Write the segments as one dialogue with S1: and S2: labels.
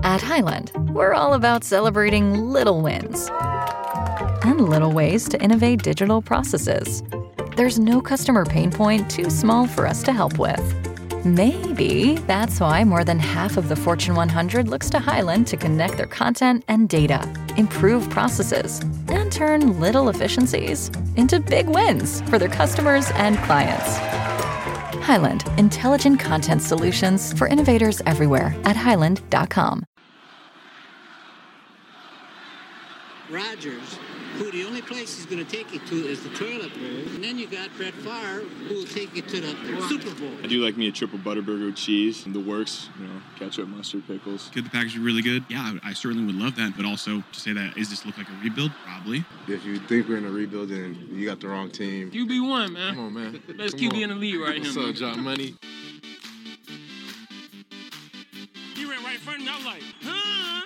S1: At Highland, we're all about celebrating little wins and little ways to innovate digital processes. There's no customer pain point too small for us to help with. Maybe that's why more than half of the Fortune 100 looks to Highland to connect their content and data, improve processes, and turn little efficiencies into big wins for their customers and clients. Highland, intelligent content solutions for innovators everywhere at highland.com.
S2: Rodgers, who the only place he's going to take you to is the toilet bowl. And then you got Brett Favre, who will take you to the Super Bowl.
S3: I do like me a triple butterburger with cheese, the works, ketchup, mustard, pickles.
S4: Could the package be really good? Yeah, I certainly would love that. But also, to say that, does this look like a rebuild? Probably.
S3: If you think we're in a rebuild, then you got the wrong team.
S5: QB1, man.
S3: Come on, man.
S5: Best QB in the league right
S3: What's
S5: here, man.
S3: up, John Money?
S5: He ran right in front of me. I was like, huh?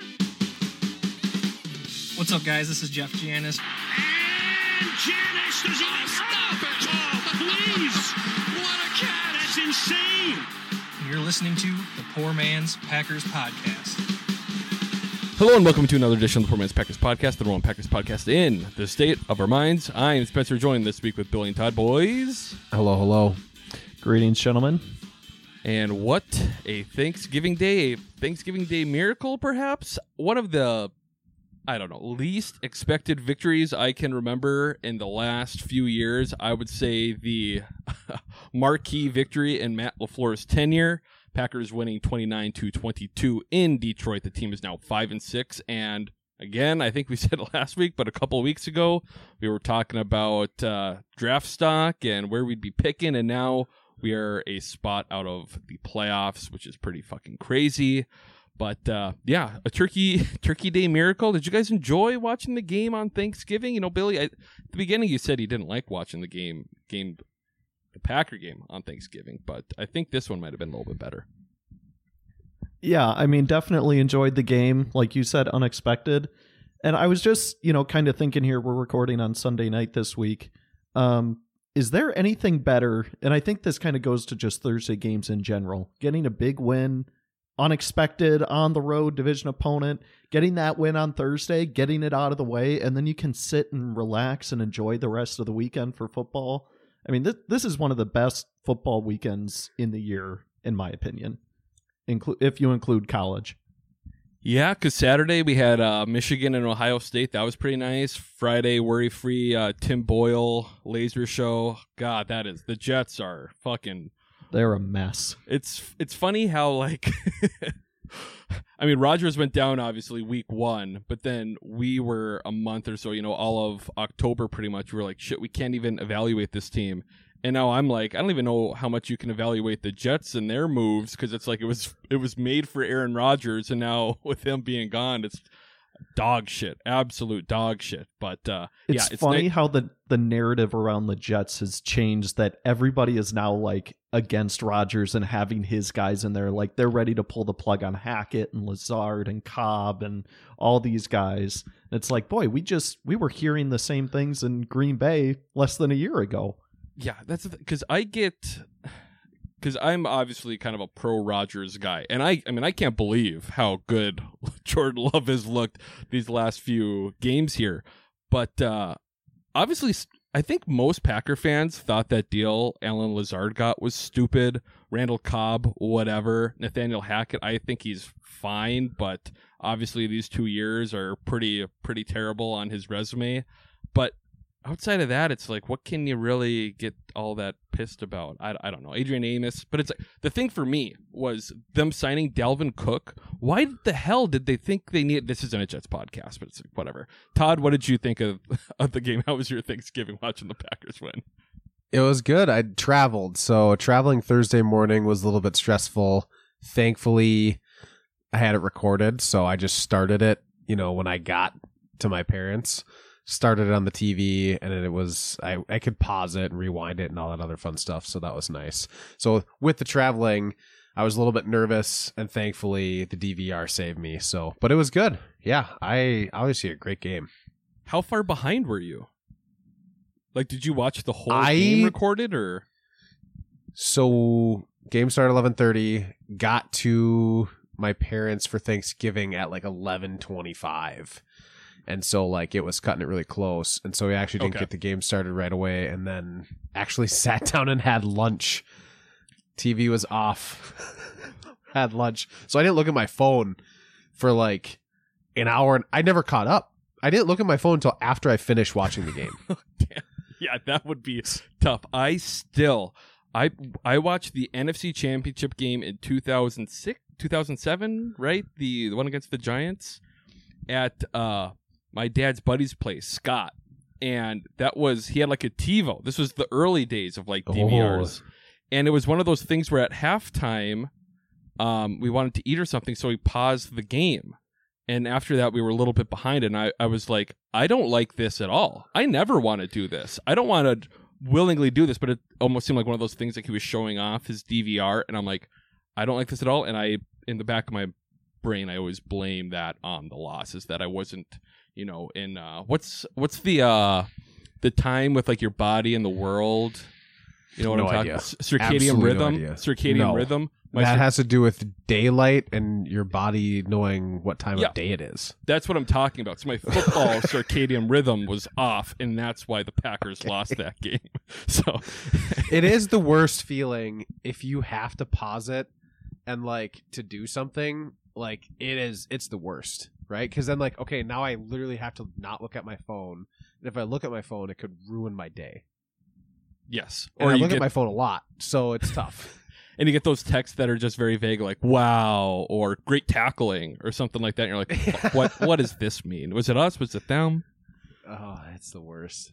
S6: What's up, guys? This is Jeff Janis.
S5: And Janis, does he stop it? Oh, please. What a cat. That's insane.
S6: And you're listening to the Poor Man's Packers Podcast.
S7: Hello and welcome to another edition of the Poor Man's Packers Podcast, the number one Packers podcast in the state of our minds. I am Spencer, joined this week with Billy and Todd. Boys.
S8: Hello, hello. Greetings, gentlemen.
S7: And what a Thanksgiving Day miracle, perhaps. One of the least expected victories I can remember in the last few years. I would say the marquee victory in Matt LaFleur's tenure. Packers winning 29-22 in Detroit. The team is now 5-6. And again, I think we said it last week, but a couple of weeks ago, we were talking about draft stock and where we'd be picking. And now we are a spot out of the playoffs, which is pretty fucking crazy. But, a turkey day miracle. Did you guys enjoy watching the game on Thanksgiving? Billy, at the beginning you said you didn't like watching the Packer game on Thanksgiving, but I think this one might have been a little bit better.
S8: Yeah, I mean, definitely enjoyed the game. Like you said, unexpected. And I was just, kind of thinking here, we're recording on Sunday night this week. Is there anything better? And I think this kind of goes to just Thursday games in general. Getting a big win, unexpected, on the road, division opponent, getting that win on Thursday, getting it out of the way, and then you can sit and relax and enjoy the rest of the weekend for football. I mean, this is one of the best football weekends in the year, in my opinion, if you include college.
S7: Yeah, because Saturday we had Michigan and Ohio State. That was pretty nice. Friday, worry-free Tim Boyle laser show. God, the Jets are fucking...
S8: They're a mess.
S7: It's funny how, I mean, Rodgers went down, obviously, week 1, but then we were a month or so, all of October pretty much, we were like, shit, we can't even evaluate this team. And now I'm like, I don't even know how much you can evaluate the Jets and their moves, because it's like it was made for Aaron Rodgers, and now with him being gone, it's dog shit, absolute dog shit. But
S8: it's funny how the narrative around the Jets has changed, that everybody is now against Rodgers and having his guys in there. Like, they're ready to pull the plug on Hackett and Lazard and Cobb and all these guys. And it's like, boy, we were hearing the same things in Green Bay less than a year ago.
S7: Yeah, that's because I'm obviously kind of a pro Rodgers guy, and I mean I can't believe how good Jordan Love has looked these last few games here. But obviously, I think most Packer fans thought that deal Alan Lazard got was stupid. Randall Cobb, whatever. Nathaniel Hackett, I think he's fine, but obviously these 2 years are pretty terrible on his resume. But outside of that, it's like, what can you really get all that pissed about? I don't know. Adrian Amos. But it's the thing for me was them signing Dalvin Cook. Why the hell did they think they needed... This isn't a Jets podcast, but it's whatever. Todd, what did you think of the game? How was your Thanksgiving watching the Packers win?
S9: It was good. I traveled. So traveling Thursday morning was a little bit stressful. Thankfully, I had it recorded. So I just started it, when I got to my parents'. Started it on the TV, and it was I could pause it and rewind it and all that other fun stuff, so that was nice. So with the traveling, I was a little bit nervous, and thankfully the DVR saved me. So, but it was good. Yeah, I obviously a great game.
S7: How far behind were you? Did you watch the whole game recorded, or?
S9: So game started 11:30. Got to my parents for Thanksgiving at like 11:25. And so like it was cutting it really close. And so we actually didn't get the game started right away, and then actually sat down and had lunch. TV was off. Had lunch. So I didn't look at my phone for like an hour, and I never caught up. I didn't look at my phone until after I finished watching the game.
S7: Damn. Yeah, that would be tough. I watched the NFC Championship game in 2007, right? The one against the Giants at my dad's buddy's place, Scott. And he had like a TiVo. This was the early days of like DVRs. And it was one of those things where at halftime, we wanted to eat or something, so we paused the game. And after that, we were a little bit behind, and I was like, I don't like this at all. I never want to do this. I don't want to willingly do this, but it almost seemed like one of those things like he was showing off his DVR, and I'm like, I don't like this at all. And in the back of my brain, I always blame that on the losses, that I wasn't, in what's the time with like your body and the world? You know what I'm talking about? Circadian rhythm. Circadian rhythm.
S9: That has to do with daylight and your body knowing what time of day it is.
S7: That's what I'm talking about. So my football circadian rhythm was off, and that's why the Packers lost that game. So
S9: it is the worst feeling if you have to pause it and like to do something. Like it's the worst, right? Because then like, okay, now I literally have to not look at my phone. And if I look at my phone, it could ruin my day.
S7: Yes.
S9: Or I look at my phone a lot, so it's tough.
S7: And you get those texts that are just very vague, like "wow" or "great tackling" or something like that. And you're like, "What does this mean? Was it us? Was it them?"
S9: Oh, it's the worst.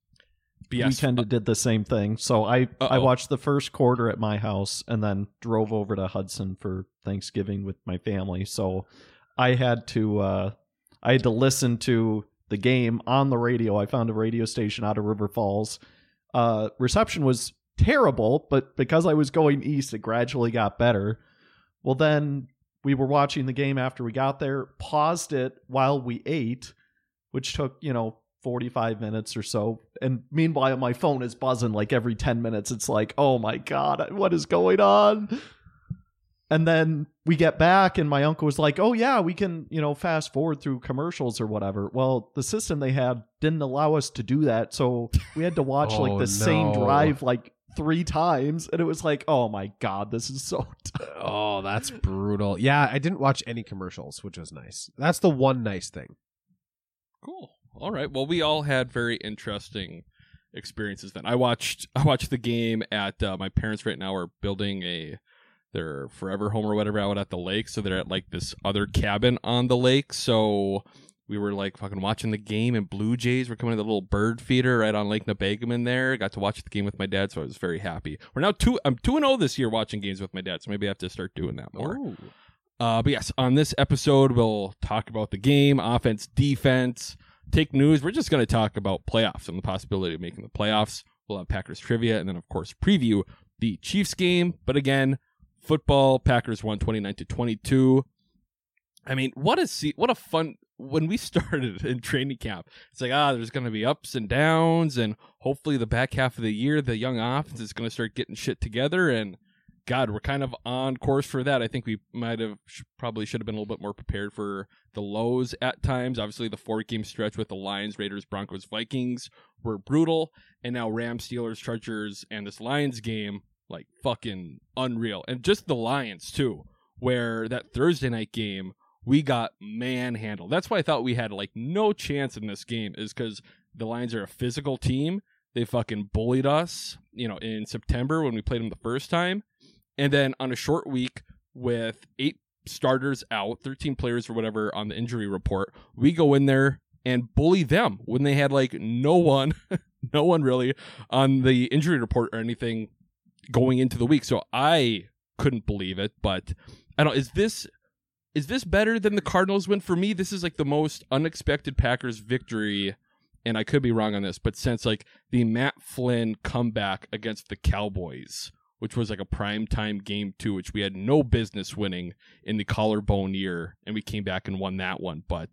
S8: We kind of did the same thing. So I watched the first quarter at my house and then drove over to Hudson for Thanksgiving with my family. So I had to listen to the game on the radio. I found a radio station out of River Falls. Reception was terrible, but because I was going east, it gradually got better. Well, then we were watching the game after we got there, paused it while we ate, which took, 45 minutes or so. And meanwhile, my phone is buzzing like every 10 minutes. It's like, oh my God, what is going on? And then we get back and my uncle was like, oh yeah, we can, fast forward through commercials or whatever. Well, the system they had didn't allow us to do that. So we had to watch same drive like 3 times. And it was like, oh my God, this is so tough.
S9: Oh, that's brutal. Yeah, I didn't watch any commercials, which was nice. That's the one nice thing.
S7: Cool. All right. Well, we all had very interesting experiences then. I watched the game at my parents right now are building their forever home or whatever out at the lake. So they're at like this other cabin on the lake. So we were like fucking watching the game, and Blue Jays were coming to the little bird feeder right on Lake Nebagamon there. Got to watch the game with my dad, so I was very happy. I'm 2-0 this year watching games with my dad, so maybe I have to start doing that more. But yes, on this episode, we'll talk about the game, offense, defense, take news. We're just going to talk about playoffs and the possibility of making the playoffs. We'll have Packers trivia, and then, of course, preview the Chiefs game. But again, football, Packers won 29-22. I mean, what a fun... When we started in training camp, it's like, there's going to be ups and downs, and hopefully the back half of the year, the young offense is going to start getting shit together, and God, we're kind of on course for that. I think we probably should have been a little bit more prepared for the lows at times. Obviously, the 4-game stretch with the Lions, Raiders, Broncos, Vikings were brutal, and now Rams, Steelers, Chargers, and this Lions game, like fucking unreal. And just the Lions, too, where that Thursday night game, we got manhandled. That's why I thought we had like no chance in this game, is because the Lions are a physical team. They fucking bullied us, in September when we played them the first time. And then on a short week with 8 starters out, 13 players or whatever on the injury report, we go in there and bully them when they had like no one really on the injury report or anything going into the week. So I couldn't believe it, but I don't, is this better than the Cardinals win? For me, this is like the most unexpected Packers victory, and I could be wrong on this, but since like the Matt Flynn comeback against the Cowboys, which was like a primetime game too, which we had no business winning in the collarbone year, and we came back and won that one. But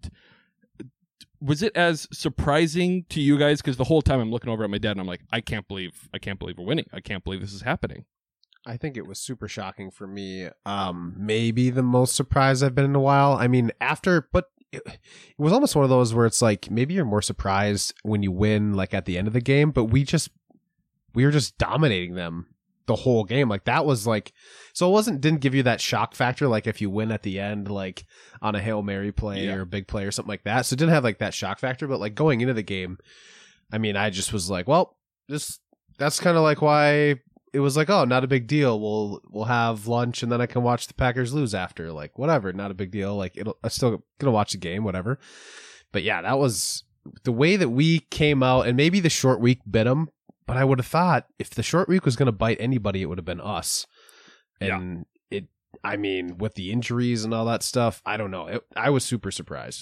S7: was it as surprising to you guys? Because the whole time I'm looking over at my dad and I'm like, I can't believe we're winning. I can't believe this is happening.
S9: I think it was super shocking for me. Maybe the most surprised I've been in a while. I mean, it was almost one of those where it's like maybe you're more surprised when you win, like at the end of the game, but we were just dominating them the whole game. Like that was like, so didn't give you that shock factor like if you win at the end, like on a Hail Mary play or a big play or something like that. So it didn't have like that shock factor, but like going into the game, I mean, I just was like, well, that's kind of like why it was like, oh, not a big deal. We'll have lunch and then I can watch the Packers lose after. Like, whatever, not a big deal. Like, I'm still gonna watch the game, whatever. But yeah, that was the way that we came out, and maybe the short week bit them. But I would have thought if the short week was gonna bite anybody, it would have been us. And I mean, with the injuries and all that stuff, I don't know. I was super surprised.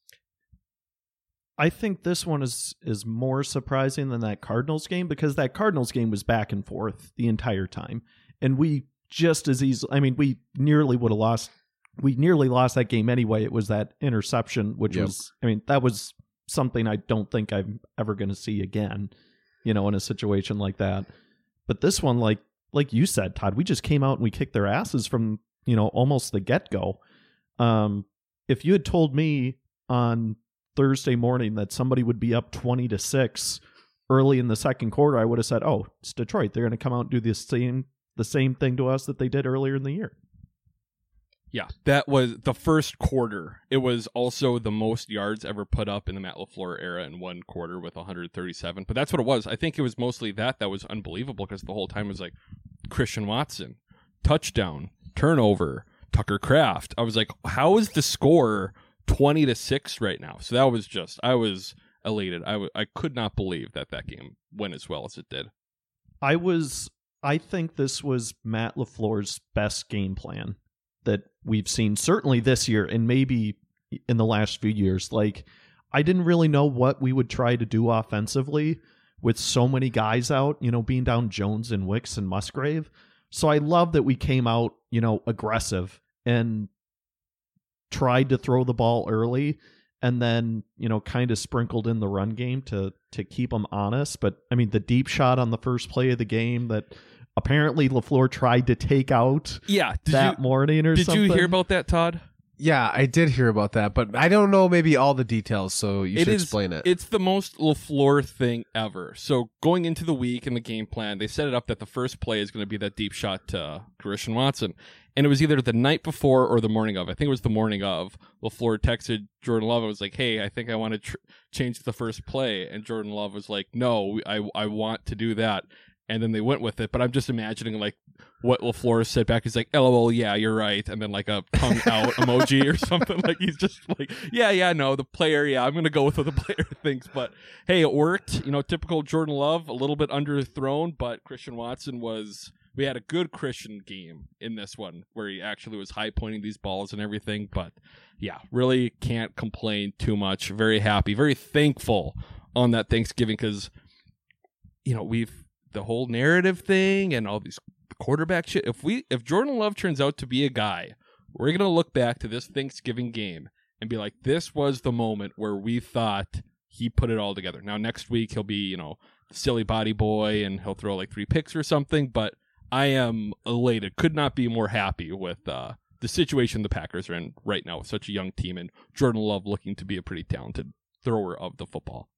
S8: I think this one is more surprising than that Cardinals game, because that Cardinals game was back and forth the entire time. And we just as easily, I mean, we nearly lost that game anyway. It was that interception, which was, I mean, that was something I don't think I'm ever going to see again, in a situation like that. But this one, like you said, Todd, we just came out and we kicked their asses from, almost the get-go. If you had told me on Thursday morning that somebody would be up 20-6 early in the second quarter, I would have said, oh, it's Detroit. They're going to come out and do the same thing to us that they did earlier in the year.
S7: Yeah, that was the first quarter. It was also the most yards ever put up in the Matt LaFleur era in one quarter with 137. But that's what it was. I think it was mostly that was unbelievable, because the whole time was like Christian Watson, touchdown, turnover, Tucker Kraft. I was like, how is the score 20-6 right now? So that was just, I was elated. I could not believe that game went as well as it did.
S8: I think this was Matt LaFleur's best game plan that we've seen, certainly this year and maybe in the last few years. Like, I didn't really know what we would try to do offensively with so many guys out, being down Jones and Wicks and Musgrave. So I love that we came out, aggressive and tried to throw the ball early, and then, kind of sprinkled in the run game to keep them honest. But I mean, the deep shot on the first play of the game that apparently LaFleur tried to take out morning or something.
S7: Did you hear about that, Todd?
S9: Yeah, I did hear about that, but I don't know maybe all the details, so you should explain it.
S7: It's the most LaFleur thing ever. So going into the week in the game plan, they set it up that the first play is going to be that deep shot to Christian Watson. And it was either the night before or the morning of. I think it was the morning of. LaFleur texted Jordan Love and was like, hey, I think I want to change the first play. And Jordan Love was like, no, I want to do that. And then they went with it. But I'm just imagining like what LaFleur said back. He's like, LOL, yeah, you're right. And then like a tongue out emoji or something. Like he's just like, yeah, no, the player, I'm going to go with what the player thinks. But hey, it worked. Typical Jordan Love, a little bit underthrown, but Christian Watson we had a good Christian game in this one where he actually was high pointing these balls and everything. But yeah, really can't complain too much. Very happy, very thankful on that Thanksgiving, because, the whole narrative thing and all these quarterback shit. If Jordan Love turns out to be a guy, we're going to look back to this Thanksgiving game and be like, this was the moment where we thought he put it all together. Now, next week, he'll be, the silly body boy and he'll throw like 3 picks or something. But I am elated. Could not be more happy with the situation the Packers are in right now with such a young team and Jordan Love looking to be a pretty talented thrower of the football.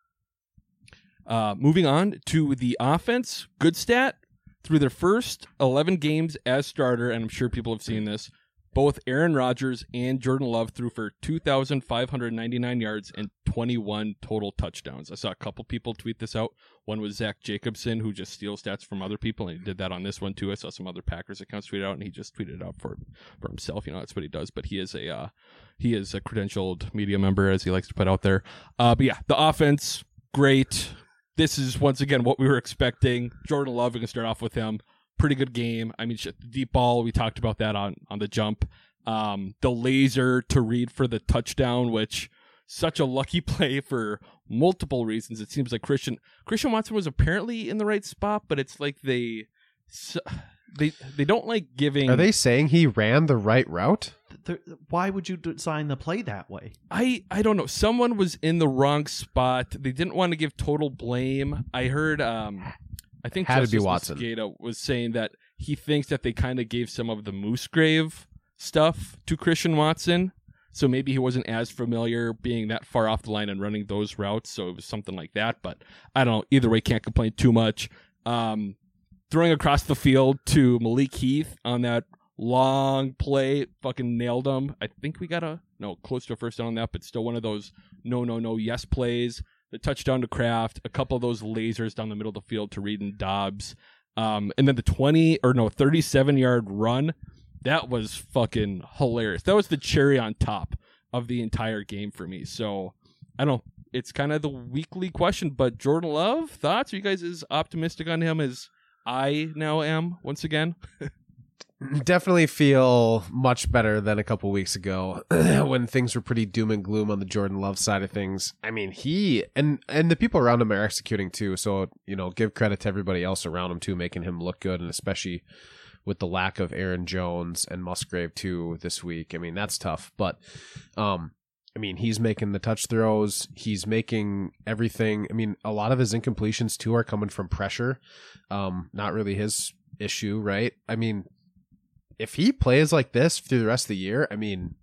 S7: Moving on to the offense, good stat. Through their first 11 games as starter, and I'm sure people have seen this, both Aaron Rodgers and Jordan Love threw for 2,599 yards and 21 total touchdowns. I saw a couple people tweet this out. One was Zach Jacobson, who just steals stats from other people, and he did that on this one too. I saw some other Packers accounts tweet it out, and he just tweeted it out for himself. That's what he does. But he is a credentialed media member, as he likes to put out there. But yeah, the offense, great. This is, once again, what we were expecting. Jordan Love, we can start off with him. Pretty good game. I mean, the deep ball, we talked about that on the jump. The laser to Reed for the touchdown, which such a lucky play for multiple reasons. It seems like Christian Watson was apparently in the right spot, but it's like they don't like giving.
S9: Are they saying he ran the right route?
S8: Why would you design the play that way?
S7: I don't know. Someone was in the wrong spot. They didn't want to give total blame. I heard I think
S9: had
S7: Justice
S9: to be Watson.
S7: Mosqueda was saying that he thinks that they kind of gave some of the Moosegrave stuff to Christian Watson. So maybe he wasn't as familiar being that far off the line and running those routes. So it was something like that. But I don't know. Either way, can't complain too much. Throwing across the field to Malik Heath on that long play, fucking nailed him. I think we got close to a first down on that, but still one of those no, yes plays. The touchdown to Kraft, a couple of those lasers down the middle of the field to Reed and Dobbs. And then the 37-yard run. That was fucking hilarious. That was the cherry on top of the entire game for me. So, I don't know. It's kind of the weekly question, but Jordan Love, thoughts? Are you guys as optimistic on him as I now am once again?
S9: Definitely feel much better than a couple weeks ago when things were pretty doom and gloom on the Jordan Love side of things. I mean, he and the people around him are executing too. So, give credit to everybody else around him too, making him look good, and especially with the lack of Aaron Jones and Musgrave too this week. I mean, that's tough, but he's making the touch throws. He's making everything. I mean, a lot of his incompletions too are coming from pressure. Not really his issue, right? I mean, if he plays like this through the rest of the year, I mean,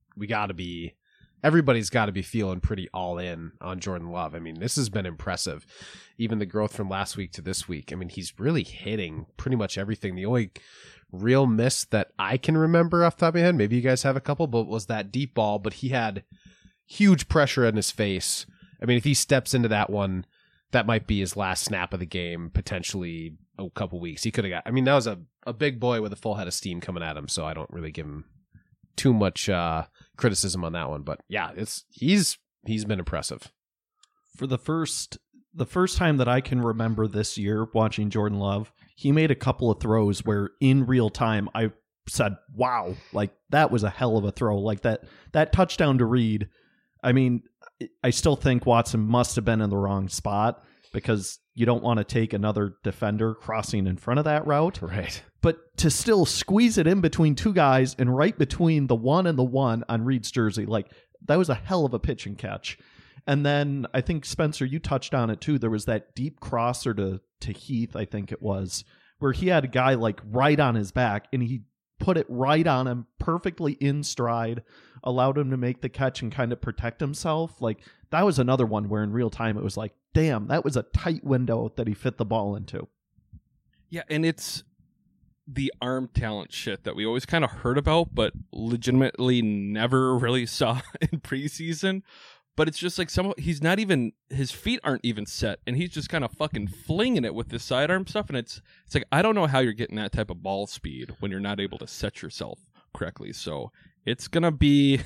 S9: everybody's got to be feeling pretty all in on Jordan Love. I mean, this has been impressive. Even the growth from last week to this week. I mean, he's really hitting pretty much everything. The only real miss that I can remember off the top of my head, maybe you guys have a couple, but was that deep ball. But he had huge pressure in his face. I mean, if he steps into that one, that might be his last snap of the game, potentially a couple weeks. He could have that was a big boy with a full head of steam coming at him, so I don't really give him too much criticism on that one. But yeah, he's been impressive.
S8: For the first time that I can remember this year watching Jordan Love, he made a couple of throws where in real time I said, wow, like that was a hell of a throw. Like that touchdown to Reed. I mean, I still think Watson must have been in the wrong spot because you don't want to take another defender crossing in front of that route.
S9: Right.
S8: But to still squeeze it in between two guys and right between the 1 and the 1 on Reed's jersey, like that was a hell of a pitch and catch. And then I think, Spencer, you touched on it too. There was that deep crosser to Heath, I think it was, where he had a guy like right on his back and he put it right on him, perfectly in stride, allowed him to make the catch and kind of protect himself. Like that was another one where in real time it was like, damn, that was a tight window that he fit the ball into.
S7: Yeah, and it's the arm talent shit that we always kind of heard about, but legitimately never really saw in preseason. But it's just like he's not even, his feet aren't even set, and he's just kind of fucking flinging it with this sidearm stuff. And it's like, I don't know how you're getting that type of ball speed when you're not able to set yourself correctly. So it's gonna be,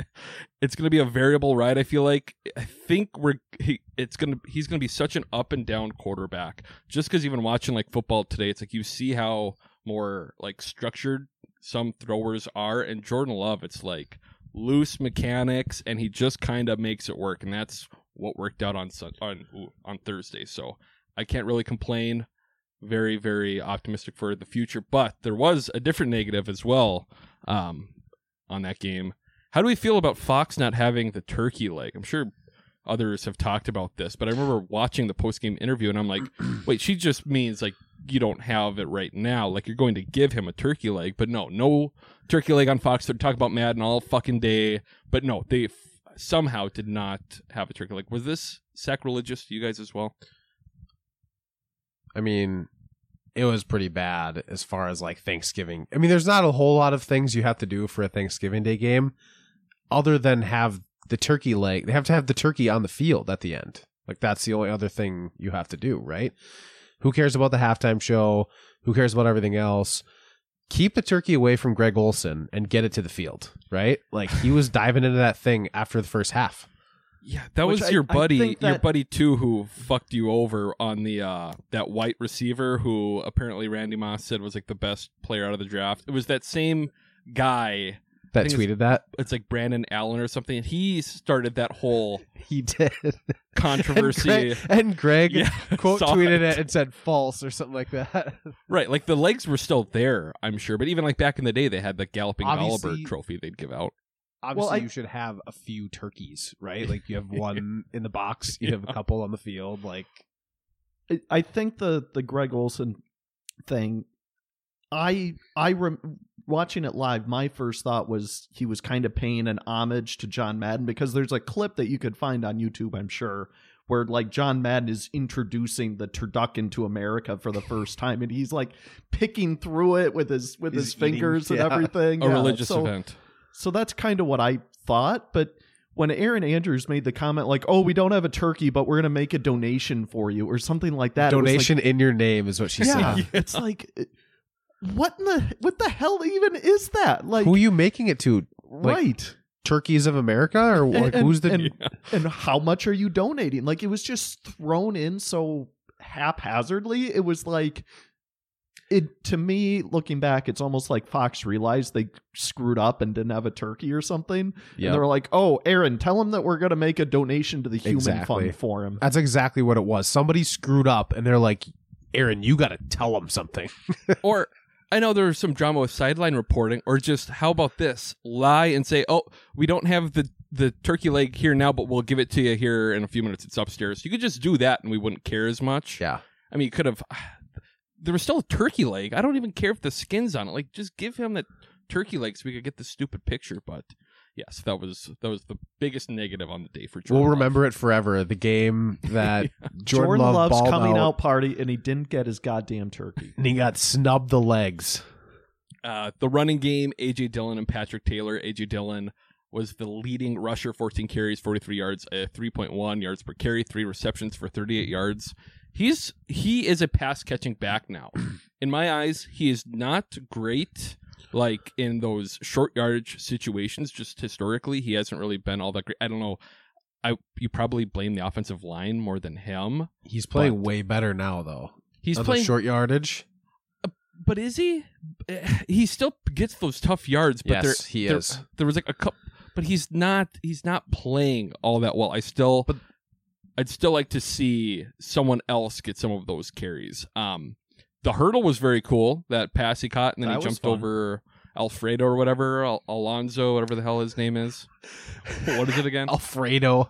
S7: a variable ride. I feel like, he's gonna be such an up and down quarterback. Just because even watching like football today, it's like you see how more like structured some throwers are, and Jordan Love, it's like loose mechanics, and he just kind of makes it work, and that's what worked out on Thursday. So I can't really complain. Very, very optimistic for the future. But there was a different negative as well on that game. How do we feel about Fox not having the turkey leg? I'm sure others have talked about this, but I remember watching the post-game interview, and I'm like, wait, she just means like you don't have it right now. Like you're going to give him a turkey leg, but no turkey leg on Fox. They're talking about Madden all fucking day, but no, they somehow did not have a turkey leg. Was this sacrilegious to you guys as well?
S9: I mean, it was pretty bad as far as like Thanksgiving. I mean, there's not a whole lot of things you have to do for a Thanksgiving Day game other than have the turkey leg. They have to have the turkey on the field at the end. Like that's the only other thing you have to do, right? Who cares about the halftime show? Who cares about everything else? Keep the turkey away from Greg Olsen and get it to the field, right? Like he was diving into that thing after the first half.
S7: Yeah, that was your buddy, your buddy too, who fucked you over on the that white receiver who apparently Randy Moss said was like the best player out of the draft. It was that same guy
S9: that tweeted that.
S7: It's like Brandon Allen or something. He started that whole
S9: he did
S7: controversy.
S9: And Greg quote tweeted it and said false or something like that.
S7: Right, like the legs were still there, I'm sure, but even like back in the day, they had the Galloping Gulliver trophy they'd give out.
S9: Obviously, you should have a few turkeys, right? Like you have one in the box, you have a couple on the field. Like,
S8: I think the Greg Olsen thing, watching it live, my first thought was he was kind of paying an homage to John Madden, because there's a clip that you could find on YouTube, I'm sure, where like John Madden is introducing the turducken to America for the first time, and he's like picking through it with his fingers and everything.
S7: A religious event.
S8: So that's kind of what I thought. But when Aaron Andrews made the comment like, "Oh, we don't have a turkey, but we're going to make a donation for you," or something like that.
S9: Donation in your name is what she said.
S8: It's like, what the hell even is that? Like,
S9: who are you making it to? Like,
S8: right.
S9: Turkeys of America, or like who's the
S8: and how much are you donating? Like, it was just thrown in so haphazardly. It was like, to me, looking back, it's almost like Fox realized they screwed up and didn't have a turkey or something.
S9: Yep.
S8: And they were like, "Oh, Aaron, tell him that we're going to make a donation to the Human Fund for him."
S9: That's exactly what it was. Somebody screwed up, and they're like, "Aaron, you got to tell him something."
S7: Or I know there was some drama with sideline reporting, or just how about this? Lie and say, "Oh, we don't have the turkey leg here now, but we'll give it to you here in a few minutes. It's upstairs." You could just do that, and we wouldn't care as much.
S9: Yeah.
S7: I mean, you could have. There was still a turkey leg. I don't even care if the skin's on it. Like, just give him that turkey leg so we could get the stupid picture. But yes, that was the biggest negative on the day for Jordan.
S9: We'll remember it forever. The game that
S8: Jordan
S9: Love
S8: Love's
S9: balled
S8: coming out party, and he didn't get his goddamn turkey.
S9: And he got snubbed the legs.
S7: The running game, A.J. Dillon and Patrick Taylor. A.J. Dillon was the leading rusher, 14 carries, 43 yards, 3.1 yards per carry, 3 receptions for 38 yards. He is a pass-catching back now. In my eyes, he is not great, like, in those short yardage situations. Just historically, he hasn't really been all that great. I don't know. You probably blame the offensive line more than him.
S9: He playing way better now, though.
S7: He's
S9: on
S7: playing
S9: the short yardage.
S7: But is he? He still gets those tough yards. But
S9: yes, he is.
S7: There was like a couple, but he's not playing all that well. I'd still like to see someone else get some of those carries. The hurdle was very cool. That pass he caught, and then he jumped over Alfredo or whatever, Alonzo, whatever the hell his name is. What is it again?
S9: Alfredo.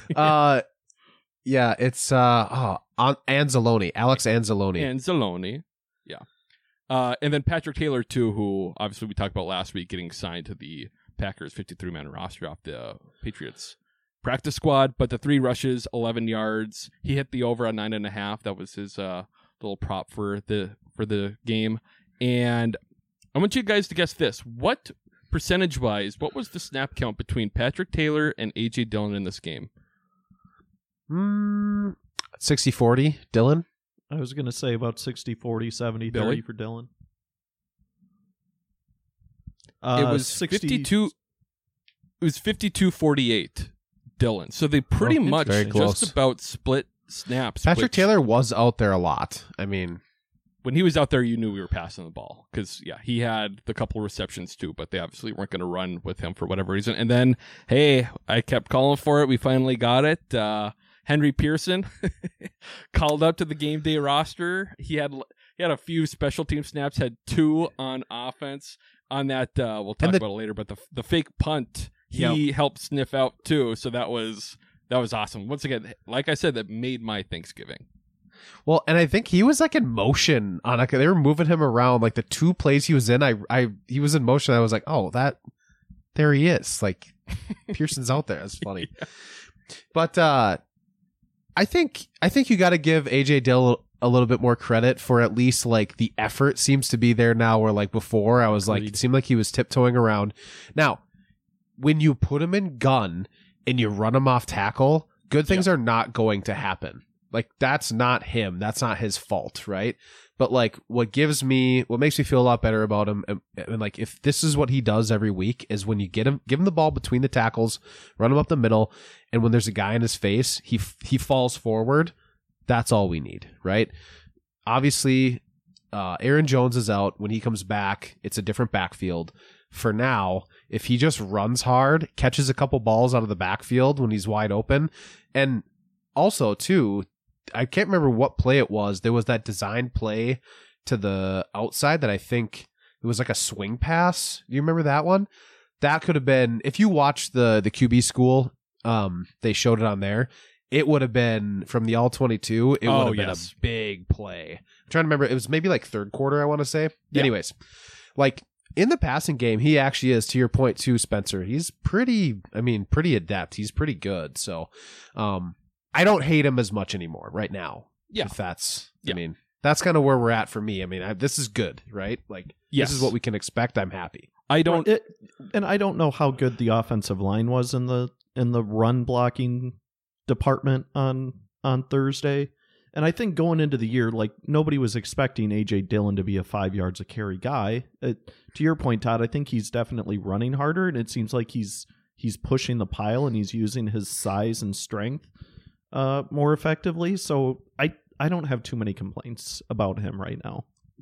S9: Yeah, it's Anzalone, Alex Anzalone.
S7: Anzalone, yeah. And then Patrick Taylor too, who obviously we talked about last week, getting signed to the Packers 53-man roster off the Patriots practice squad. But the 3 rushes, 11 yards. He hit the over on 9.5. That was his little prop for the game. And I want you guys to guess this: what percentage-wise, what was the snap count between Patrick Taylor and A.J. Dillon in this game?
S9: 60-40, Dillon?
S8: I was going to say about 60-40, 70-30 for Dillon.
S7: It was 52. It was 52-48, Dillon. So they pretty much just about split snaps.
S9: Patrick Taylor was out there a lot. I mean,
S7: when he was out there, you knew we were passing the ball because, yeah, he had the couple receptions too, but they obviously weren't going to run with him for whatever reason. And then, hey, I kept calling for it. We finally got it. Henry Pearson called up to the game day roster. He had a few special team snaps, had 2 on offense on that. We'll talk about it later, but the fake punt he helped sniff out too. So that was awesome. Once again, like I said, that made my Thanksgiving.
S9: Well, and I think he was like in motion on they were moving him around. Like the 2 plays he was in, he was in motion. I was like, oh, there he is. Like Pearson's out there. That's funny. Yeah. But I think you got to give AJ Dill a little bit more credit for at least like the effort seems to be there now, where like before I was like, it seemed like he was tiptoeing around. Now, when you put him in gun and you run him off tackle, good things are not going to happen. Like that's not him. That's not his fault, right? But like what makes me feel a lot better about him, and like if this is what he does every week, is when you give him the ball between the tackles, run him up the middle, and when there's a guy in his face, he falls forward. That's all we need, right? Obviously, Aaron Jones is out. When he comes back, it's a different backfield. For now, if he just runs hard, catches a couple balls out of the backfield when he's wide open, and also too, I can't remember what play it was. There was that design play to the outside that I think it was like a swing pass. Do you remember that one? That could have been, if you watch the QB school, they showed it on there. it would have been from the all-22. It would have been
S7: yes.
S9: a big play. I'm trying to remember. It was maybe like third quarter, I want to say.
S7: Yeah.
S9: Anyways, like in the passing game, he actually is, to your point too, Spencer. He's pretty adept. He's pretty good. So I don't hate him as much anymore right now.
S7: Yeah.
S9: If that's,
S7: Yeah.
S9: I mean, that's kind of where we're at for me. I mean, this is good, right? Like,
S7: Yes.
S9: this is what we can expect. I'm happy.
S7: I don't.
S8: And I don't know how good the offensive line was in the run blocking department on Thursday. And I think going into the year, like, nobody was expecting A.J. Dillon to be a 5 yards a carry guy. To your point, Todd, I think he's definitely running harder, and it seems like he's pushing the pile and he's using his size and strength more effectively. So I don't have too many complaints about him right now.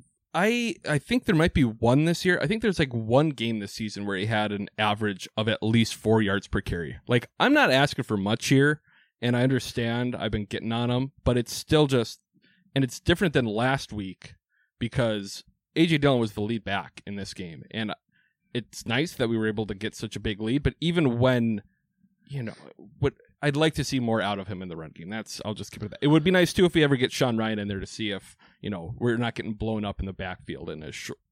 S7: I think there might be one this year. I think there's like one game this season where he had an average of at least 4 yards per carry. Like, I'm not asking for much here, and I understand I've been getting on him, but it's still just, and it's different than last week because A.J. Dillon was the lead back in this game, and it's nice that we were able to get such a big lead, but even when, what I'd like to see more out of him in the run game. I'll just keep it at that. It would be nice too if we ever get Sean Ryan in there to see if, we're not getting blown up in the backfield in a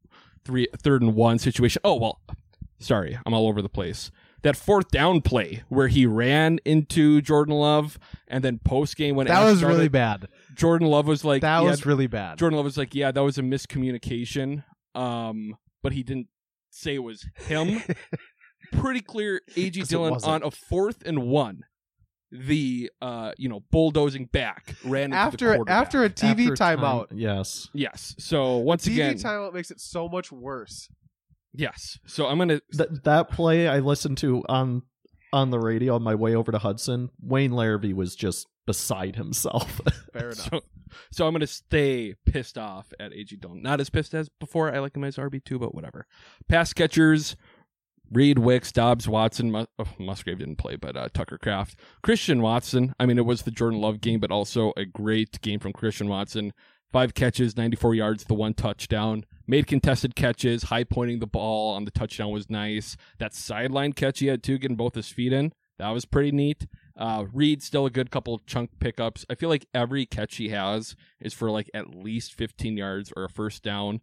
S7: 3rd and 1 situation. Oh, well, sorry, I'm all over the place. That 4th down play where he ran into Jordan Love and then post game when
S9: that was really bad.
S7: Jordan Love was like,
S9: that was really bad.
S7: Jordan Love was like, yeah, that was a miscommunication. But he didn't say it was him. Pretty clear A.J. Dillon on a 4th and 1. The bulldozing back ran into the quarterback.
S9: after a TV timeout.
S8: Yes.
S7: So once again,
S9: TV timeout makes it so much worse.
S7: Yes. So I'm gonna
S8: that play I listened to on the radio on my way over to Hudson. Wayne Larrabee was just beside himself.
S9: Fair enough.
S7: So I'm gonna stay pissed off at A.J. Dillon. Not as pissed as before. I like him as RB2, but whatever. Pass catchers. Reed, Wicks, Dobbs, Watson, Musgrave didn't play, but Tucker Kraft. Christian Watson, I mean, it was the Jordan Love game, but also a great game from Christian Watson. 5 catches, 94 yards, the 1 touchdown. Made contested catches, high pointing the ball on the touchdown was nice. That sideline catch he had too, getting both his feet in, that was pretty neat. Reed, still a good couple chunk pickups. I feel like every catch he has is for like at least 15 yards or a first down.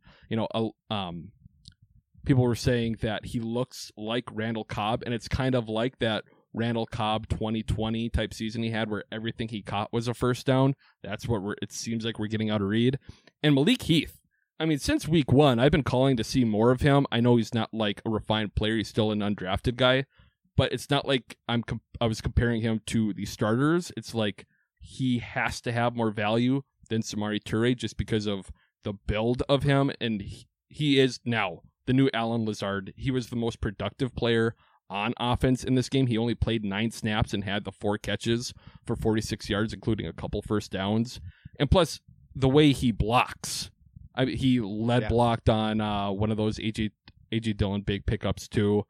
S7: People were saying that he looks like Randall Cobb, and it's kind of like that Randall Cobb 2020 type season he had where everything he caught was a first down. That's what it seems like we're getting out of Reed. And Malik Heath, I mean, since week 1, I've been calling to see more of him. I know he's not like a refined player. He's still an undrafted guy, but it's not like I was comparing him to the starters. It's like he has to have more value than Samori Toure just because of the build of him, and he is now the new Allen Lazard. He was the most productive player on offense in this game. He only played 9 snaps and had the 4 catches for 46 yards, including a couple first downs. And plus, the way he blocks. He blocked on one of those A.J. Dillon big pickups too.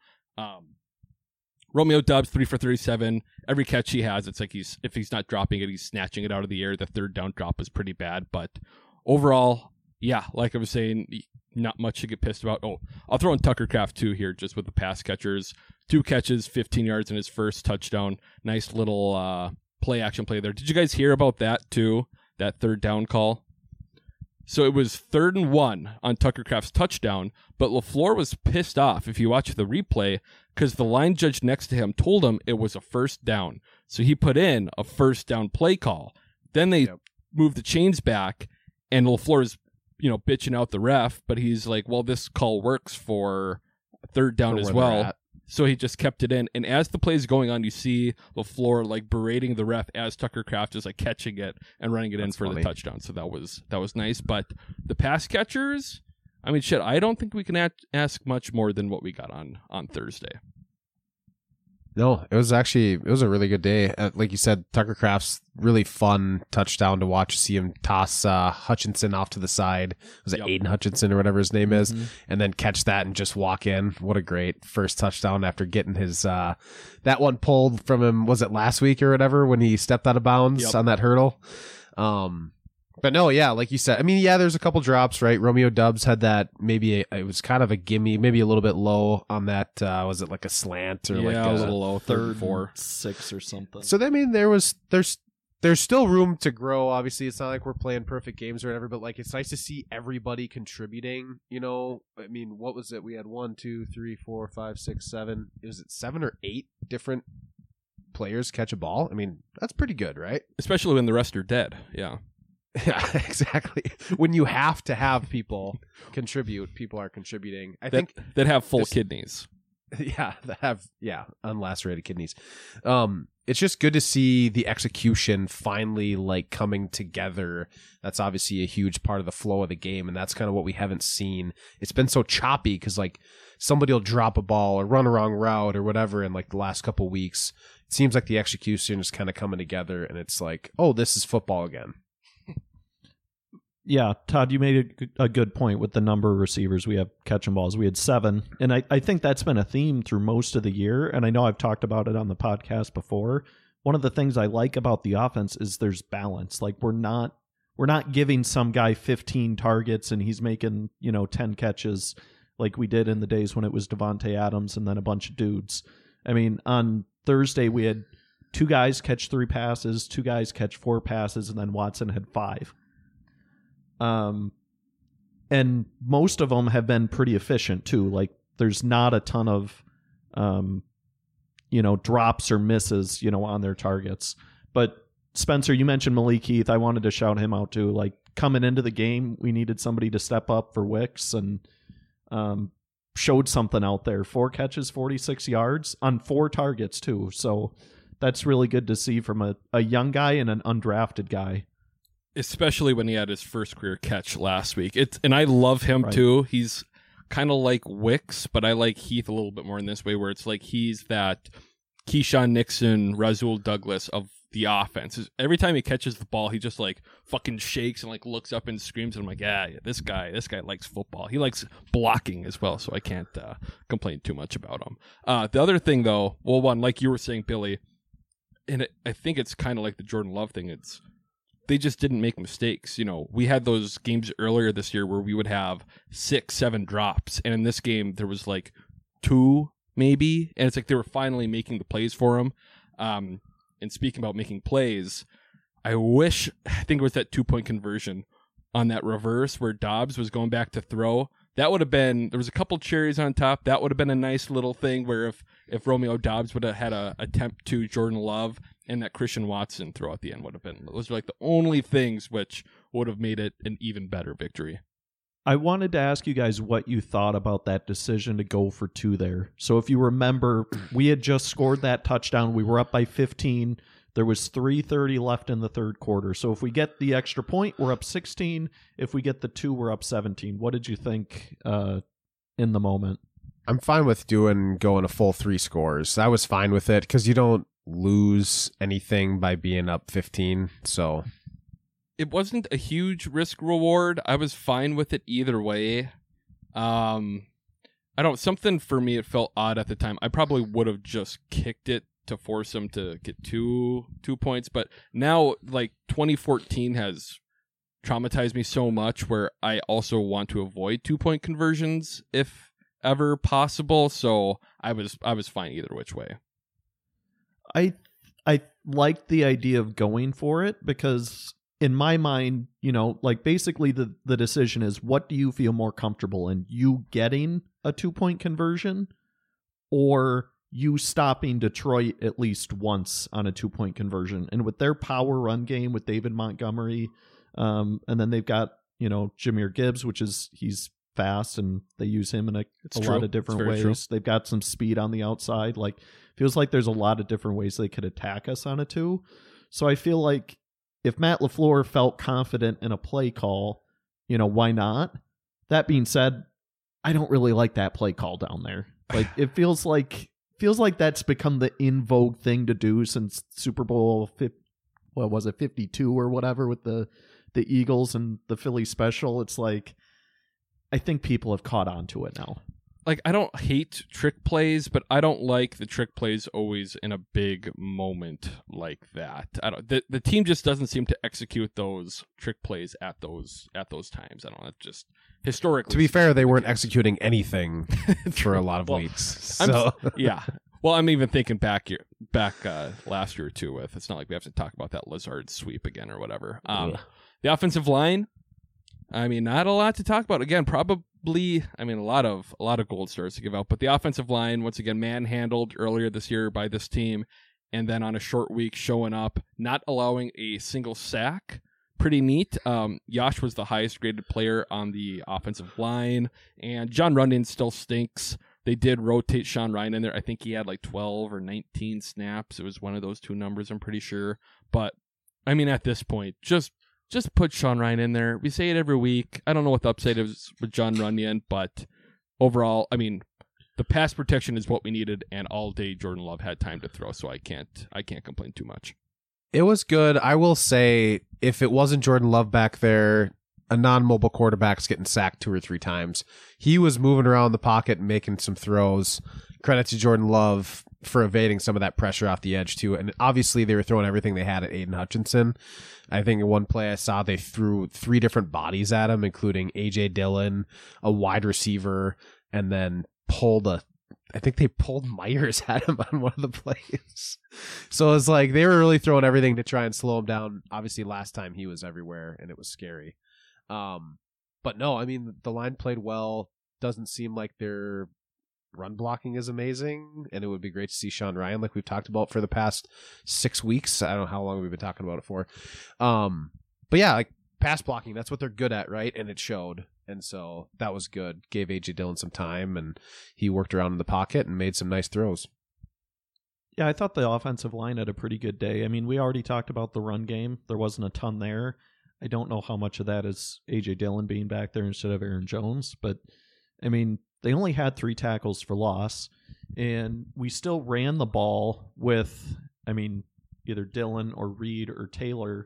S7: Romeo Doubs, 3 for 37. Every catch he has, it's like if he's not dropping it, he's snatching it out of the air. The 3rd down drop was pretty bad. But overall, yeah, like I was saying, not much to get pissed about. Oh, I'll throw in Tucker Kraft too here, just with the pass catchers. 2 catches, 15 yards in his first touchdown. Nice little play action play there. Did you guys hear about that too? That 3rd down call? So it was 3rd and 1 on Tucker Kraft's touchdown, but LaFleur was pissed off, if you watch the replay, because the line judge next to him told him it was a first down. So he put in a first down play call. Then they moved the chains back, and LaFleur's bitching out the ref, but he's like, well, this call works for 3rd down as well. So he just kept it in. And as the play is going on, you see LaFleur like berating the ref as Tucker Kraft is like catching it and running it in for the touchdown. So that was nice. But the pass catchers, I mean, shit, I don't think we can ask much more than what we got on Thursday.
S9: No, it was a really good day. Like you said, Tucker Kraft's really fun touchdown to watch. See him toss Hutchinson off to the side. Was it Aiden Hutchinson or whatever his name is? And then catch that and just walk in. What a great first touchdown after getting his that one pulled from him. Was it last week or whatever when he stepped out of bounds on that hurdle? But no, yeah, like you said, I mean, yeah, there's a couple drops, right? Romeo Doubs had that, it was kind of a gimme, maybe a little bit low on that, was it like a slant or like
S7: a little low,
S8: 3rd, 4, 6 or something.
S9: So, I mean, there's there's still room to grow. Obviously, it's not like we're playing perfect games or whatever, but like it's nice to see everybody contributing. You know, I mean, what was it? We had 1, 2, 3, 4, 5, 6, 7. Is it 7 or 8 different players catch a ball? I mean, that's pretty good, right?
S7: Especially when the rest are dead. Yeah.
S9: Yeah, exactly. When you have to have people contribute, people are contributing. I think
S7: that have full kidneys.
S9: Yeah, that have unlacerated kidneys. It's just good to see the execution finally like coming together. That's obviously a huge part of the flow of the game, and that's kind of what we haven't seen. It's been so choppy because like somebody will drop a ball or run a wrong route or whatever in like the last couple weeks. It seems like the execution is kind of coming together, and it's like, oh, this is football again.
S8: Yeah, Todd, you made a good point with the number of receivers we have catching balls. We had 7, and I think that's been a theme through most of the year, and I know I've talked about it on the podcast before. One of the things I like about the offense is there's balance. Like we're not giving some guy 15 targets and he's making, 10 catches like we did in the days when it was Devontae Adams and then a bunch of dudes. I mean, on Thursday we had 2 guys catch 3 passes, 2 guys catch 4 passes, and then Watson had 5. And most of them have been pretty efficient too. Like there's not a ton of, drops or misses, on their targets. But Spencer, you mentioned Malik Heath. I wanted to shout him out too. Like coming into the game, we needed somebody to step up for Wicks and, showed something out there. 4 catches, 46 yards on 4 targets too. So that's really good to see from a young guy and an undrafted guy.
S7: Especially when he had his first career catch last week. And I love him too. He's kind of like Wicks, but I like Heath a little bit more in this way, where it's like he's that Keyshawn Nixon, Rasul Douglas of the offense. Every time he catches the ball, he just like fucking shakes and like looks up and screams. And I'm like, yeah, this guy likes football. He likes blocking as well, so I can't complain too much about him. The other thing though, well, one, like you were saying, Billy, and I think it's kind of like the Jordan Love thing. They just didn't make mistakes. We had those games earlier this year where we would have 6, 7 drops. And in this game, there was like 2 maybe. And it's like they were finally making the plays for him. And speaking about making plays, I think it was that 2-point conversion on that reverse where Dobbs was going back to throw. That would have been, there was a couple cherries on top. That would have been a nice little thing where if Romeo Dobbs would have had a attempt to Jordan Love and that Christian Watson throw at the end would have been, those are like the only things which would have made it an even better victory.
S8: I wanted to ask you guys what you thought about that decision to go for 2 there. So if you remember, we had just scored that touchdown. We were up by 15. There was 3:30 left in the third quarter. So if we get the extra point, we're up 16. If we get the 2, we're up 17. What did you think in the moment?
S9: I'm fine with going a full 3 scores. I was fine with it because you don't lose anything by being up 15. So
S7: it wasn't a huge risk reward. I was fine with it either way. Something for me, it felt odd at the time. I probably would have just kicked it to force him to get two points. But now, like, 2014 has traumatized me so much where I also want to avoid 2-point conversions if ever possible. So I was fine either which way.
S8: I liked the idea of going for it because in my mind, like basically the decision is, what do you feel more comfortable in? You getting a 2-point conversion or you stopping Detroit at least once on a 2-point conversion? And with their power run game with David Montgomery, and then they've got, Jahmyr Gibbs, he's fast and they use him in a lot of different ways. True. They've got some speed on the outside. Like, feels like there's a lot of different ways they could attack us on a 2. So I feel like if Matt LaFleur felt confident in a play call, why not? That being said, I don't really like that play call down there. Like, it feels like that's become the in vogue thing to do since Super Bowl 52 or whatever with the Eagles and the Philly special. It's like, I think people have caught on to it now.
S7: Like, I don't hate trick plays, but I don't like the trick plays always in a big moment like that. The team just doesn't seem to execute those trick plays at those times. I don't know. It's just historically.
S9: To be fair, they weren't executing anything for a lot of weeks. So
S7: Yeah. Well, I'm even thinking back last year too. With it's not like we have to talk about that Lazard sweep again or whatever. The offensive line, I mean, not a lot to talk about. Again, probably, I mean, a lot of gold stars to give out. But the offensive line, once again, manhandled earlier this year by this team, and then on a short week showing up, not allowing a single sack. Pretty neat. Yash was the highest graded player on the offensive line, and John Runyon still stinks. They did rotate Sean Ryan in there. I think he had like 12 or 19 snaps. It was one of those two numbers, I'm pretty sure. But, I mean, at this point, just put Sean Ryan in there. We say it every week. I don't know what the upside is with John Runyon, but overall, I mean, the pass protection is what we needed, and all day Jordan Love had time to throw, so I can't complain too much.
S9: It was good. I will say, if it wasn't Jordan Love back there, a non-mobile quarterback's getting sacked 2 or 3 times. He was moving around the pocket and making some throws. Credit to Jordan Love for evading some of that pressure off the edge, too. And obviously, they were throwing everything they had at Aiden Hutchinson. I think in one play I saw they threw 3 different bodies at him, including A.J. Dillon, a wide receiver, and then I think they pulled Myers at him on one of the plays. So it's like they were really throwing everything to try and slow him down. Obviously, last time he was everywhere, and it was scary. But no, I mean, the line played well. Doesn't seem like their run blocking is amazing, and it would be great to see Sean Ryan, like we've talked about for the past 6 weeks. I don't know how long we've been talking about it for. But yeah, like pass blocking, that's what they're good at, right? And it showed. And so that was good. Gave A.J. Dillon some time, and he worked around in the pocket and made some nice throws.
S8: Yeah, I thought the offensive line had a pretty good day. I mean, we already talked about the run game. There wasn't a ton there. I don't know how much of that is A.J. Dillon being back there instead of Aaron Jones, but I mean, they only had 3 tackles for loss, and we still ran the ball with, I mean, either Dillon or Reed or Taylor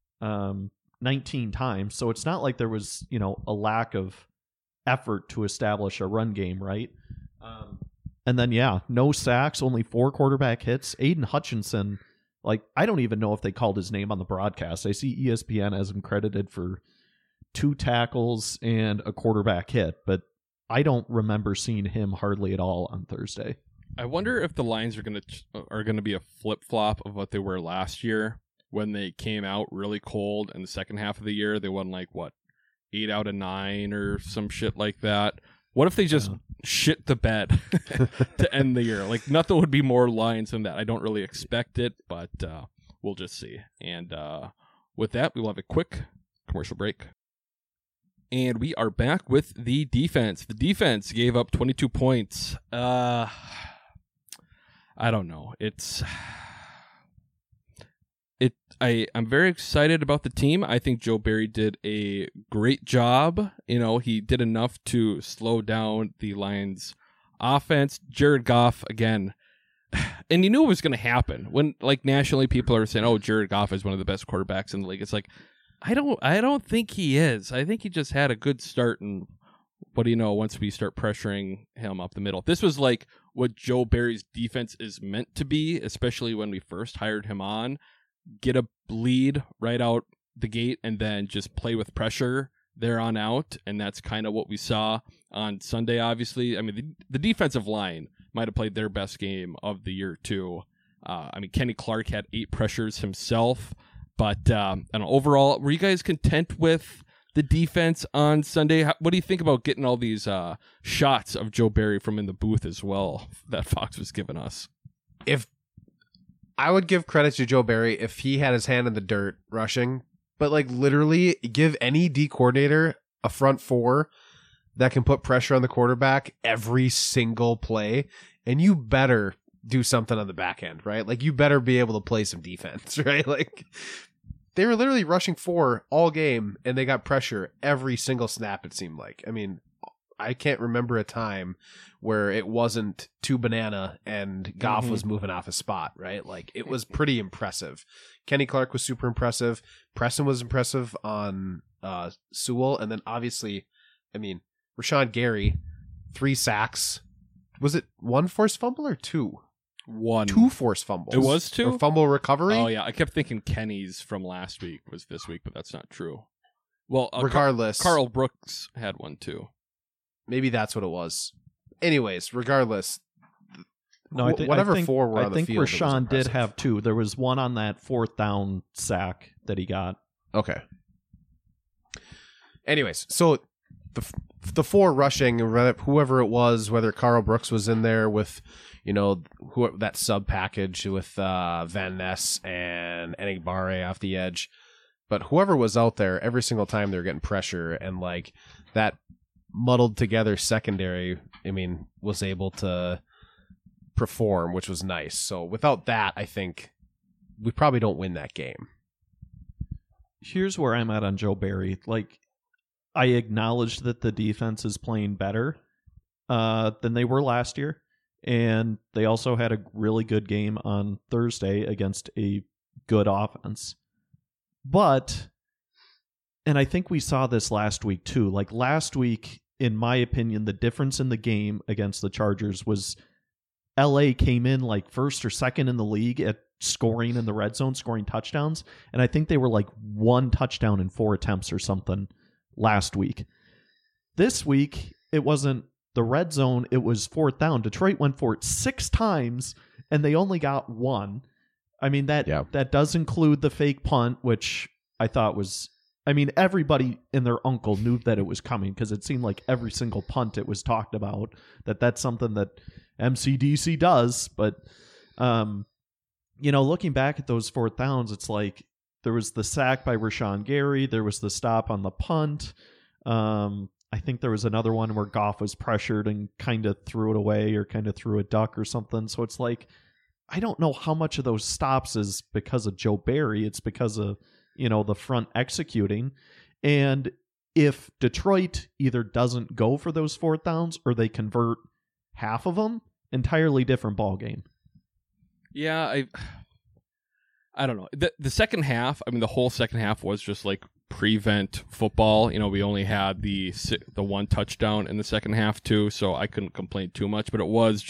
S8: 19 times. So it's not like there was, a lack of effort to establish a run game, right? And then, no sacks, only 4 quarterback hits. Aiden Hutchinson, I don't even know if they called his name on the broadcast. I see ESPN has him credited for 2 tackles and a quarterback hit, but I don't remember seeing him hardly at all on Thursday.
S7: I wonder if the lines are going to be a flip-flop of what they were last year when they came out really cold in the second half of the year. They won 8 out of 9 or some shit like that. What if they just shit the bed to end the year? Nothing would be more Lions than that. I don't really expect it, but we'll just see. And with that, we will have a quick commercial break. And we are back with the defense. The defense gave up 22 points. I don't know. I'm very excited about the team. I think Joe Barry did a great job. He did enough to slow down the Lions' offense. Jared Goff, again, and you knew it was going to happen when, nationally, people are saying, "Oh, Jared Goff is one of the best quarterbacks in the league." It's I don't think he is. I think he just had a good start, and what do you know? Once we start pressuring him up the middle, this was what Joe Barry's defense is meant to be, especially when we first hired him on. Get a lead right out the gate and then just play with pressure there on out. And that's kind of what we saw on Sunday, obviously. I mean, the defensive line might have played their best game of the year, too. Kenny Clark had 8 pressures himself. But overall, were you guys content with the defense on Sunday? What do you think about getting all these shots of Joe Barry from in the booth as well that Fox was giving us?
S9: If I would give credit to Joe Barry if he had his hand in the dirt rushing, but literally give any D coordinator a front 4 that can put pressure on the quarterback every single play, and you better do something on the back end, right? You better be able to play some defense, right? They were literally rushing 4 all game, and they got pressure every single snap, it seemed like. I mean, I can't remember a time where it wasn't 2 banana and Goff was moving off his spot, right? It was pretty impressive. Kenny Clark was super impressive. Preston was impressive on Sewell. And then obviously, Rashawn Gary, 3 sacks. Was it 1 forced fumble or 2?
S7: 1.
S9: 2 forced fumbles.
S7: It was 2?
S9: Or fumble recovery?
S7: Oh, yeah. I kept thinking Kenny's from last week was this week, but that's not true. Well,
S9: regardless.
S7: Carl Brooks had 1, too.
S9: Maybe that's what it was. Anyways, regardless,
S8: No, I think
S9: whatever
S8: I think,
S9: four were
S8: I
S9: on the
S8: think
S9: field, it was
S8: Rashawn did
S9: impressive.
S8: have 2. There was one on that 4th down sack that he got.
S9: Okay. Anyways, so the 4 rushing, whoever it was, whether Carl Brooks was in there with, that sub package with Van Ness and Enigbare off the edge, but whoever was out there, every single time they were getting pressure, and like that muddled together secondary, was able to perform, which was nice. So without that, I think we probably don't win that game.
S8: Here's where I'm at on Joe Barry. Like, I acknowledge that the defense is playing better than they were last year, and they also had a really good game on Thursday against a good offense. But, and I think we saw this last week too, like last week, in my opinion, the difference in the game against the Chargers was LA came in like first or second in the league at scoring in the red zone, scoring touchdowns, and I think they were like 1 touchdown in 4 attempts or something last week. This week, it wasn't the red zone, it was 4th down. Detroit went for it 6 times, and they only got 1. That does include the fake punt, which I thought was... everybody and their uncle knew that it was coming because it seemed like every single punt it was talked about, that's something that MCDC does. But, looking back at those 4th downs, it's like there was the sack by Rashawn Gary. There was the stop on the punt. I think there was another one where Goff was pressured and kind of threw it away or kind of threw a duck or something. So it's like, I don't know how much of those stops is because of Joe Barry. It's because of, the front executing. And if Detroit either doesn't go for those 4th downs or they convert half of them, entirely different ball game.
S7: Yeah, I don't know. The second half, the whole second half was just like prevent football. We only had the 1 touchdown in the second half too, so I couldn't complain too much, but it was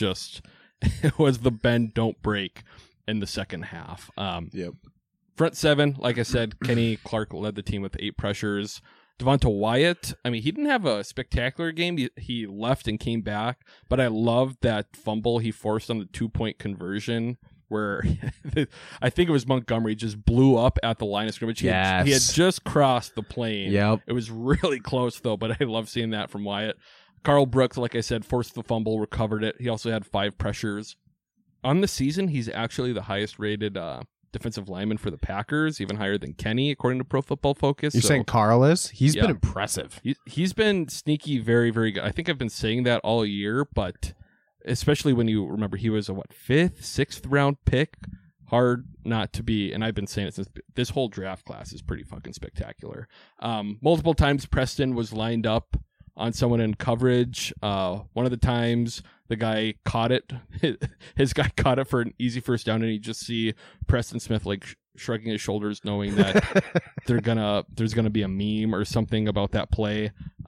S7: the bend don't break in the second half.
S3: Yep.
S7: Front 7, like I said, Kenny Clark led the team with 8 pressures. Devonta Wyatt, he didn't have a spectacular game. He left and came back, but I loved that fumble he forced on the 2-point conversion where I think it was Montgomery just blew up at the line of scrimmage. He had just crossed the plane.
S9: Yep.
S7: It was really close, though, but I love seeing that from Wyatt. Carl Brooks, like I said, forced the fumble, recovered it. He also had 5 pressures. On the season, he's actually the highest rated defensive lineman for the Packers, even higher than Kenny, according to Pro Football Focus.
S9: You're saying Carl is? He's been impressive.
S7: He's been sneaky, very, very good. I think I've been saying that all year, but especially when you remember he was a 5th, 6th round pick. Hard not to be, and I've been saying it since this whole draft class is pretty fucking spectacular. Multiple times Preston was lined up on someone in coverage. One of the times the guy caught it. His guy caught it for an easy first down, and you just see Preston Smith like shrugging his shoulders, knowing that there's gonna be a meme or something about that play.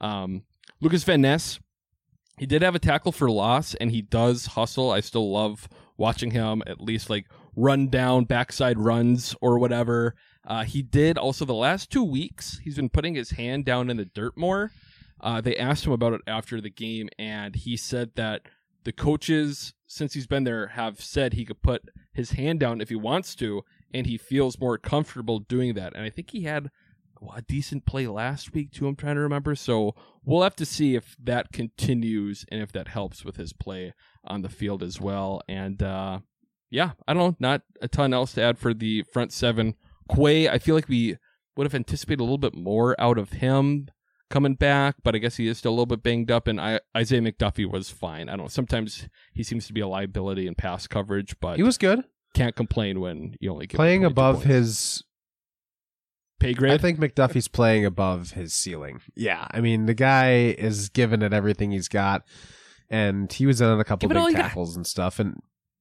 S7: Lucas Van Ness, he did have a tackle for loss, and he does hustle. I still love watching him at least like run down backside runs or whatever. He did also the last 2 weeks. He's been putting his hand down in the dirt more. They asked him about it after the game, and he said that the coaches, since he's been there, have said he could put his hand down if he wants to, and he feels more comfortable doing that. And I think he had a decent play last week, too, I'm trying to remember. So we'll have to see if that continues and if that helps with his play on the field as well. And, I don't know, not a ton else to add for the front 7. Quay, I feel like we would have anticipated a little bit more out of him coming back, but I guess he is still a little bit banged up, and Isaiah McDuffie was fine. I don't know. Sometimes he seems to be a liability in pass coverage, but
S9: he was good.
S7: Can't complain when you only get
S9: playing above
S7: points.
S9: His
S7: pay grade.
S9: I think McDuffie's playing above his ceiling. Yeah, the guy is giving it everything he's got, and he was on a couple big tackles and stuff. And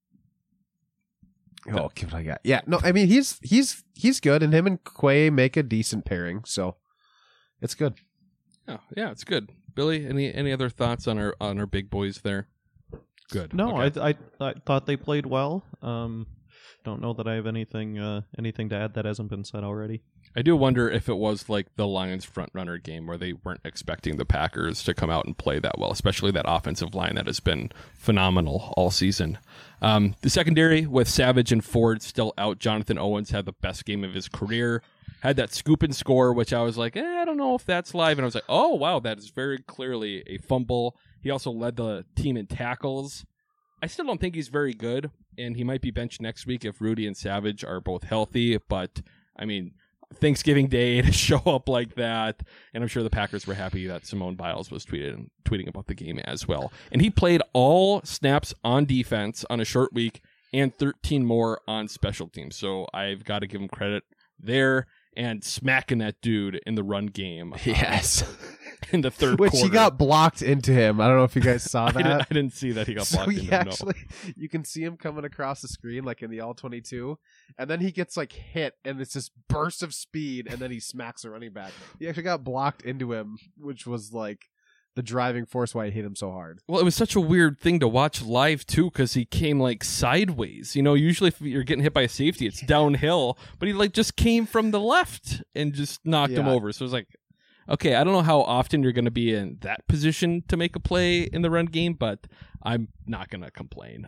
S9: give it all I got. Yeah, no, he's good, and him and Quay make a decent pairing, so it's good.
S7: Oh, yeah, it's good. Billy, any other thoughts on our big boys there? Good.
S8: No,
S7: okay.
S8: I thought they played well. don't know that I have anything to add that hasn't been said already.
S7: I do wonder if it was like the Lions front runner game where they weren't expecting the Packers to come out and play that well, especially that offensive line that has been phenomenal all season. The secondary with Savage and Ford still out. Jonathan Owens had the best game of his career. Had that scoop and score, which I was like, I don't know if that's live. And I was like, oh, wow, that is very clearly a fumble. He also led the team in tackles. I still don't think he's very good, and he might be benched next week if Rudy and Savage are both healthy. But, I mean, Thanksgiving Day to show up like that, and I'm sure the Packers were happy that Simone Biles was tweeting about the game as well. And he played all snaps on defense on a short week and 13 more on special teams. So I've got to give him credit there and smacking that dude in the run game.
S9: Yes.
S7: In the third
S9: Which
S7: quarter.
S9: he got blocked into him. I don't know if you guys saw that.
S7: I didn't see that he got blocked into him.
S9: You can see him coming across the screen like in the All-22, and then he gets like hit, and it's this burst of speed, and then he smacks a running back. He actually got blocked into him, which was like the driving force why it hit him so hard.
S7: Well, it was such a weird thing to watch live, too, because he came, like, sideways. You know, usually if you're getting hit by a safety, it's downhill, but he, like, just came from the left and just knocked him over. So it was like, okay, I don't know how often you're going to be in that position to make a play in the run game, but I'm not going to complain.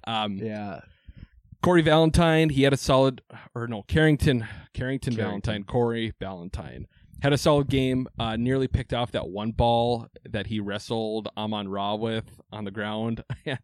S7: Corey Valentine, he had a solid, Carrington Valentine, Corey Valentine. Had a solid game, nearly picked off that one ball that he wrestled Amon-Ra with on the ground.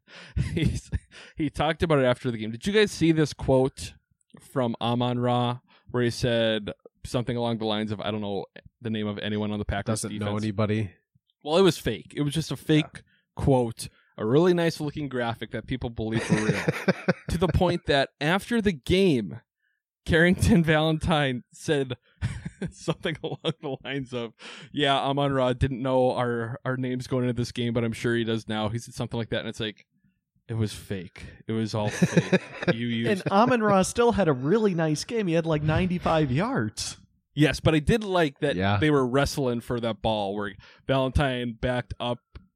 S7: He talked about it after the game. Did you guys see this quote from Amon-Ra where he said something along the lines of, I don't know the name of anyone on the Packers
S9: Doesn't
S7: defense.
S9: know anybody.
S7: Well, it was fake. It was just a fake quote, a really nice looking graphic that people believe were real. To the point that after the game, Carrington Valentine said something along the lines of, yeah, Amon-Ra didn't know our names going into this game, but I'm sure he does now. He said something like that, and it's like, it was fake. It was all fake.
S8: And Amon-Ra still had a really nice game. He had like 95 yards.
S7: Yes, but I did like that they were wrestling for that ball where Valentine backed up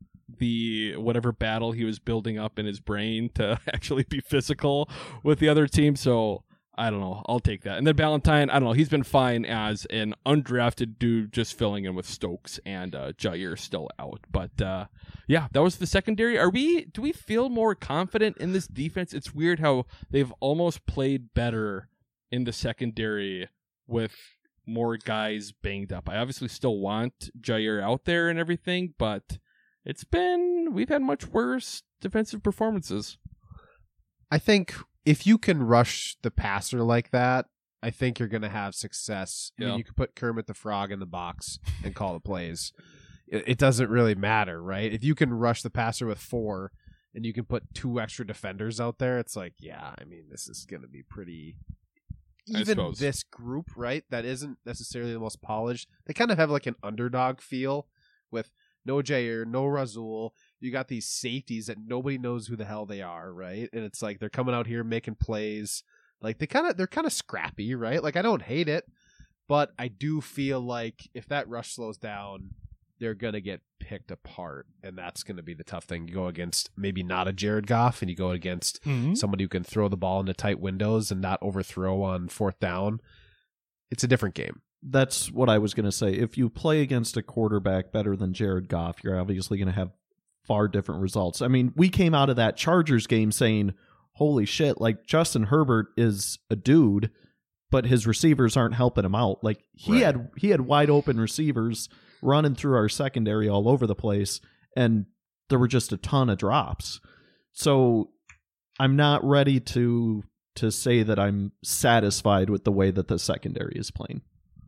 S7: the whatever battle he was building up in his brain to actually be physical with the other team. So I don't know. I'll take that. And then Valentine, I don't know. He's been fine as an undrafted dude just filling in with Stokes and Jair still out. But yeah, that was the secondary. Do we feel more confident in this defense? It's weird how they've almost played better in the secondary with more guys banged up. I obviously still want Jair out there and everything, but we've had much worse defensive performances.
S9: I think if you can rush the passer like that, I think you're going to have success. I mean, you could put Kermit the Frog in the box and call the plays. It doesn't really matter, right? If you can rush the passer with 4 and you can put 2 extra defenders out there, it's like, yeah, I mean, this is going to be pretty... Even this group, right, that isn't necessarily the most polished, they kind of have like an underdog feel with no Jair, no Rasul. You got these safeties that nobody knows who the hell they are, right? And it's like they're coming out here making plays. Like they're kind of scrappy, right? Like I don't hate it, but I do feel like if that rush slows down, they're gonna get picked apart, and that's gonna be the tough thing. You go against maybe not a Jared Goff, and you go against somebody who can throw the ball into tight windows and not overthrow on 4th down. It's a different game.
S8: That's what I was going to say. If you play against a quarterback better than Jared Goff, you're obviously going to have far different results. I mean, we came out of that Chargers game saying, holy shit, like Justin Herbert is a dude, but his receivers aren't helping him out. Like he had wide open receivers running through our secondary all over the place, and there were just a ton of drops. So I'm not ready to say that I'm satisfied with the way that the secondary is playing.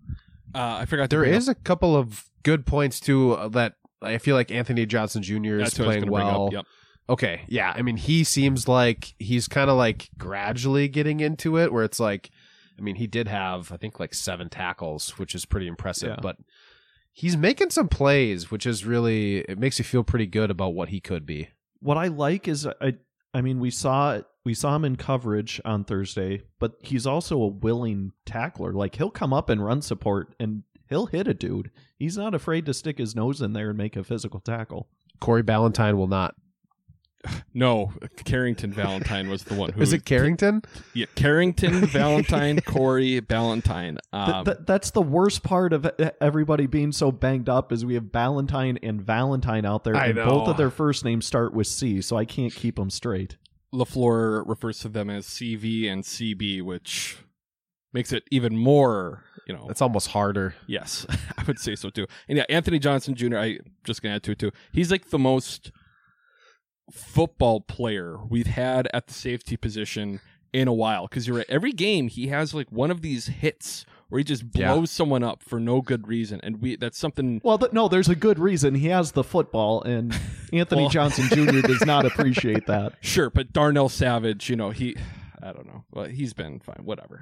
S7: I forgot.
S9: There is a couple of good points too that I feel like Anthony Johnson Jr. is playing well.
S7: Yep.
S9: Okay, yeah. I mean, he seems like he's kind of like gradually getting into it, where it's like, I mean, he did have, I think, like 7 tackles, which is pretty impressive, but he's making some plays, which is really, it makes you feel pretty good about what he could be.
S8: What I like is, I mean, we saw him in coverage on Thursday, but he's also a willing tackler. Like he'll come up and run support, and he'll hit a dude. He's not afraid to stick his nose in there and make a physical tackle.
S9: Corey Ballantyne will not.
S7: No, Carrington Valentine was the one who...
S9: Is it Carrington?
S7: Yeah, Carrington, Valentine, Corey, Valentine.
S8: That's the worst part of everybody being so banged up is we have Ballantyne and Valentine out there, and both of their first names start with C, so I can't keep them straight.
S7: LaFleur refers to them as CV and CB, which makes it even more,
S9: It's almost harder.
S7: Yes, I would say so too. And yeah, Anthony Johnson Jr., I just going to add to it too. He's like the most football player we've had at the safety position in a while, because you're right, every game he has like one of these hits where he just blows someone up for no good reason, and that's something.
S8: Well, no, there's a good reason. He has the football, and Anthony Johnson Jr. does not appreciate that.
S7: Sure, but Darnell Savage, I don't know. Well, he's been fine. Whatever.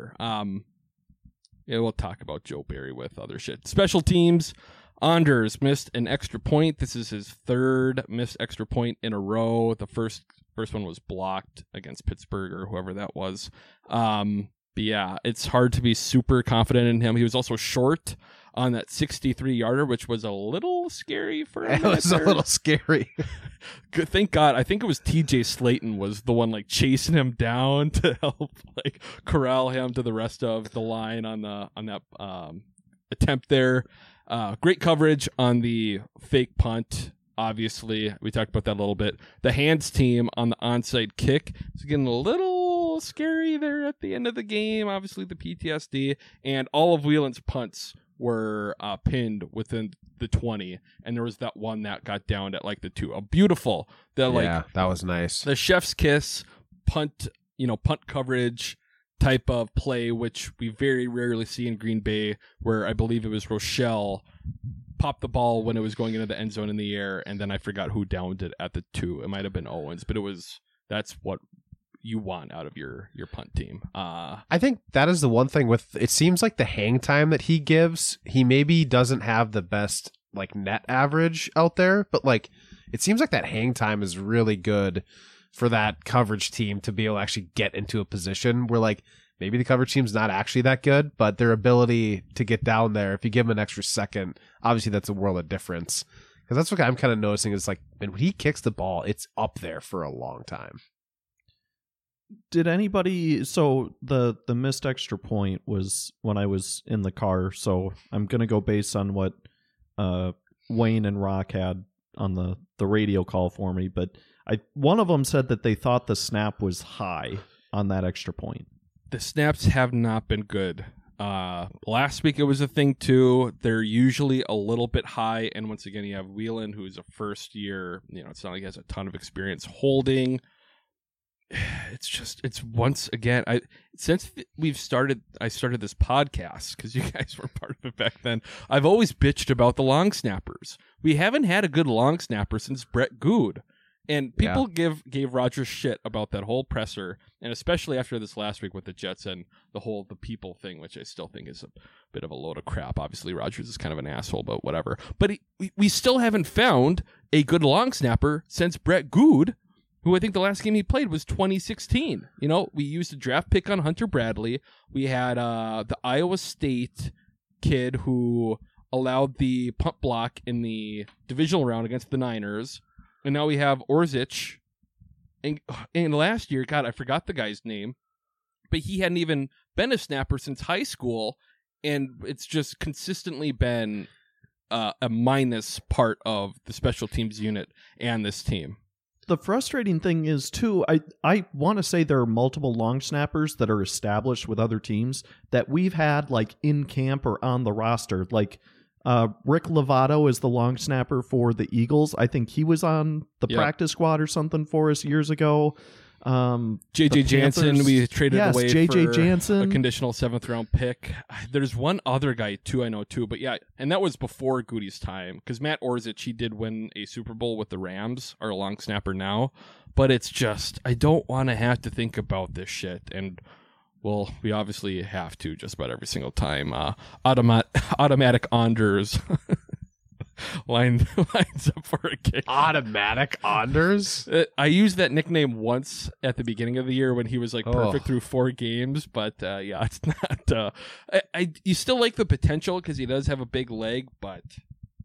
S7: Yeah, we'll talk about Joe Barry with other shit. Special teams. Anders missed an extra point. This is his third missed extra point in a row. The first one was blocked against Pittsburgh or whoever that was. But yeah, it's hard to be super confident in him. He was also short on that 63-yarder, which was a little scary for him.
S9: It was a little scary.
S7: Good, thank God. I think it was TJ Slayton was the one like chasing him down to help like corral him to the rest of the line on that attempt there. Great coverage on the fake punt. Obviously, we talked about that a little bit. The hands team on the onside kick is getting a little scary there at the end of the game. Obviously, the PTSD, and all of Whelan's punts were pinned within the 20, and there was that one that got down at like the 2. A beautiful, that
S9: was nice.
S7: The chef's kiss punt coverage type of play, which we very rarely see in Green Bay, where I believe it was Rochelle popped the ball when it was going into the end zone in the air, and then I forgot who downed it at the 2. It might have been Owens, but that's what you want out of your punt team.
S9: I think that is the one thing with, it seems like the hang time that he gives, he maybe doesn't have the best like net average out there, but like it seems like that hang time is really good for that coverage team to be able to actually get into a position where like maybe the coverage team's not actually that good, but their ability to get down there, if you give them an extra second, obviously that's a world of difference. Because that's what I'm kind of noticing is like, when he kicks the ball, it's up there for a long time.
S8: Did anybody, so the missed extra point was when I was in the car, so I'm going to go based on what Wayne and Rock had on the radio call for me, but one of them said that they thought the snap was high on that extra point.
S7: The snaps have not been good. Last week it was a thing too. They're usually a little bit high, and once again you have Whelan, who's a first year, it's not like he has a ton of experience holding. It's once again, I started this podcast, because you guys were part of it back then, I've always bitched about the long snappers. We haven't had a good long snapper since Brett Good. And people gave Rodgers shit about that whole presser, and especially after this last week with the Jets and the people thing, which I still think is a bit of a load of crap. Obviously, Rodgers is kind of an asshole, but whatever. But we still haven't found a good long snapper since Brett Good, who I think the last game he played was 2016. We used a draft pick on Hunter Bradley. We had the Iowa State kid who allowed the punt block in the divisional round against the Niners. And now we have Orzic. And last year, God, I forgot the guy's name, but he hadn't even been a snapper since high school, and it's just consistently been a minus part of the special teams unit and this team.
S8: The frustrating thing is, too, I want to say there are multiple long snappers that are established with other teams that we've had like in camp or on the roster, like Rick Lovato is the long snapper for the Eagles. I think he was on the practice squad or something for us years ago.
S7: J.J. Jansen, we traded away for
S8: Jansen.
S7: A conditional 7th-round pick. There's one other guy, too, I know, too. But yeah, and that was before Goody's time. Because Matt Orzic, he did win a Super Bowl with the Rams, our long snapper now. But it's just, I don't want to have to think about this shit. And well, we obviously have to just about every single time. Automatic Anders lines up for a kick.
S9: Automatic Anders?
S7: I used that nickname once at the beginning of the year when he was like perfect through 4 games, but yeah, it's not. You still like the potential because he does have a big leg, but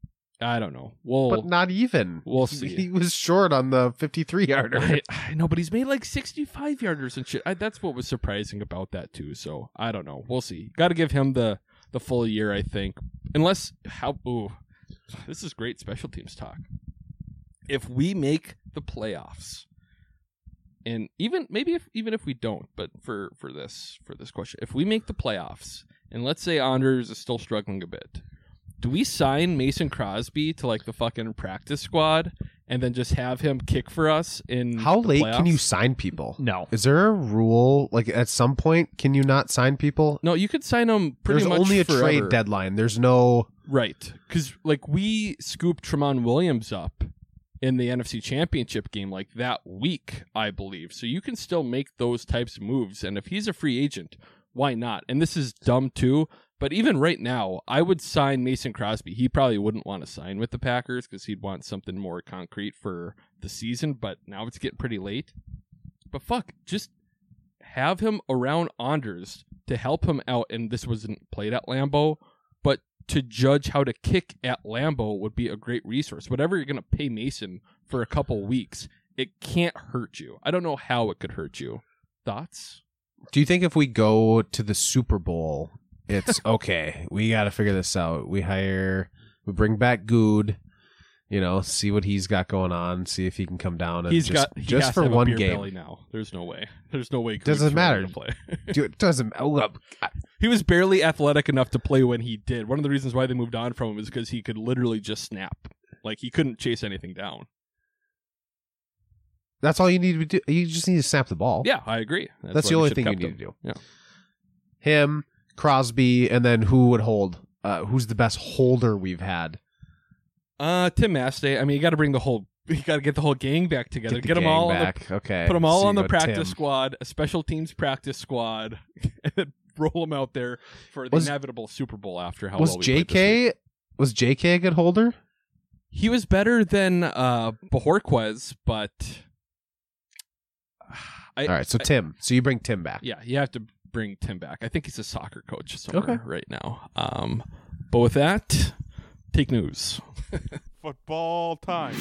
S7: I don't know.
S9: But not even.
S7: We'll see.
S9: He was short on the 53-yarder.
S7: I know, but he's made like 65-yarders and shit. That's what was surprising about that too. So I don't know. We'll see. Got to give him the full year, I think. Unless this is great special teams talk. If we make the playoffs, and even if we don't, but for this question, if we make the playoffs, and let's say Anders is still struggling a bit, do we sign Mason Crosby to like the fucking practice squad and then just have him kick for us in
S9: How
S7: the
S9: late
S7: playoffs?
S9: can you sign people?
S8: No.
S9: Is there a rule? Like at some point, can you not sign people?
S7: No, you could sign them pretty
S9: There's
S7: much
S9: only a
S7: forever.
S9: trade deadline. There's no...
S7: Right. Because like we scooped Tremont Williams up in the NFC Championship game like that week, I believe. So you can still make those types of moves. And if he's a free agent, why not? And this is dumb too. But even right now, I would sign Mason Crosby. He probably wouldn't want to sign with the Packers because he'd want something more concrete for the season. But now it's getting pretty late. But fuck, just have him around Anders to help him out. And this wasn't played at Lambeau, but to judge how to kick at Lambeau would be a great resource. Whatever you're going to pay Mason for a couple weeks, it can't hurt you. I don't know how it could hurt you. Thoughts?
S9: Do you think if we go to the Super Bowl, it's okay, we got to figure this out. We bring back Good, see what he's got going on, see if he can come down and
S7: He
S9: just
S7: has
S9: for
S7: to have
S9: one
S7: a beer
S9: game.
S7: belly now. There's no way.
S9: Doesn't matter.
S7: To play.
S9: Dude, it doesn't.
S7: He was barely athletic enough to play when he did. One of the reasons why they moved on from him is because he could literally just snap. Like he couldn't chase anything down.
S9: That's all you need to do. You just need to snap the ball.
S7: Yeah, I agree.
S9: That's the only thing you need to do.
S7: Yeah.
S9: Him, Crosby, and then who would hold? Who's the best holder we've had?
S7: Tim Mastey. I mean, you got to get the whole gang back together. Get them all
S9: back. Okay.
S7: Put them all
S9: So
S7: on
S9: you
S7: the
S9: go
S7: practice
S9: Tim.
S7: squad, a special teams practice squad, and then roll them out there for the inevitable Super Bowl after how well we played this week.
S9: Was JK a good holder?
S7: He was better than Bojorquez, but
S9: all right. So Tim. So you bring Tim back.
S7: Yeah, you have to bring Tim back. I think he's a soccer coach somewhere right now. But with that, take news.
S10: Football time.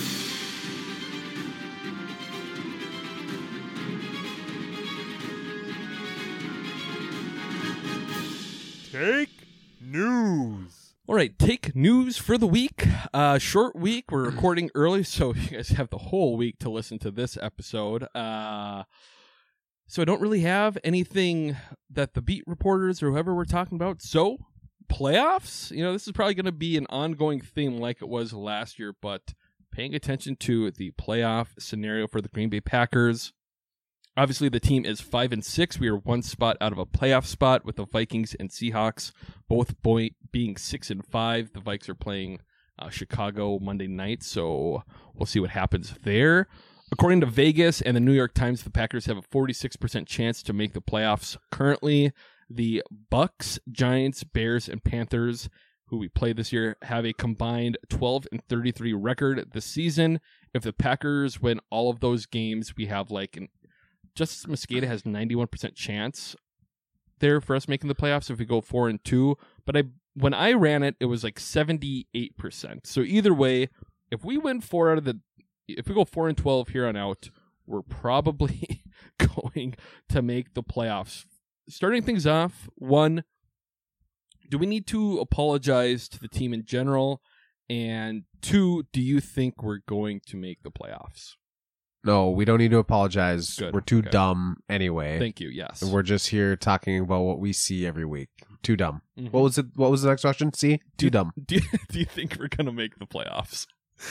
S10: Take news.
S7: All right, take news for the week. Short week. We're recording early, so you guys have the whole week to listen to this episode. So I don't really have anything that the beat reporters or whoever we're talking about. So playoffs, this is probably going to be an ongoing theme like it was last year, but paying attention to the playoff scenario for the Green Bay Packers. Obviously, the team is 5-6. We are one spot out of a playoff spot with the Vikings and Seahawks, both being 6-5. The Vikes are playing Chicago Monday night, so we'll see what happens there. According to Vegas and the New York Times, the Packers have a 46% chance to make the playoffs. Currently, the Bucks, Giants, Bears, and Panthers, who we play this year, have a combined 12-33 record this season. If the Packers win all of those games, we have Justice Mosqueda has 91% chance there for us making the playoffs if we go 4-2. But when I ran it, it was 78%. So either way, if we win if we go 4-12 here on out, we're probably going to make the playoffs. Starting things off, 1, do we need to apologize to the team in general? And 2, do you think we're going to make the playoffs?
S9: No, we don't need to apologize.
S7: Good.
S9: We're too dumb anyway.
S7: Thank you. Yes.
S9: We're just here talking about what we see every week. Too dumb.
S7: Mhm.
S9: What was the next question? See? Too dumb.
S7: Do you think we're going to make the playoffs?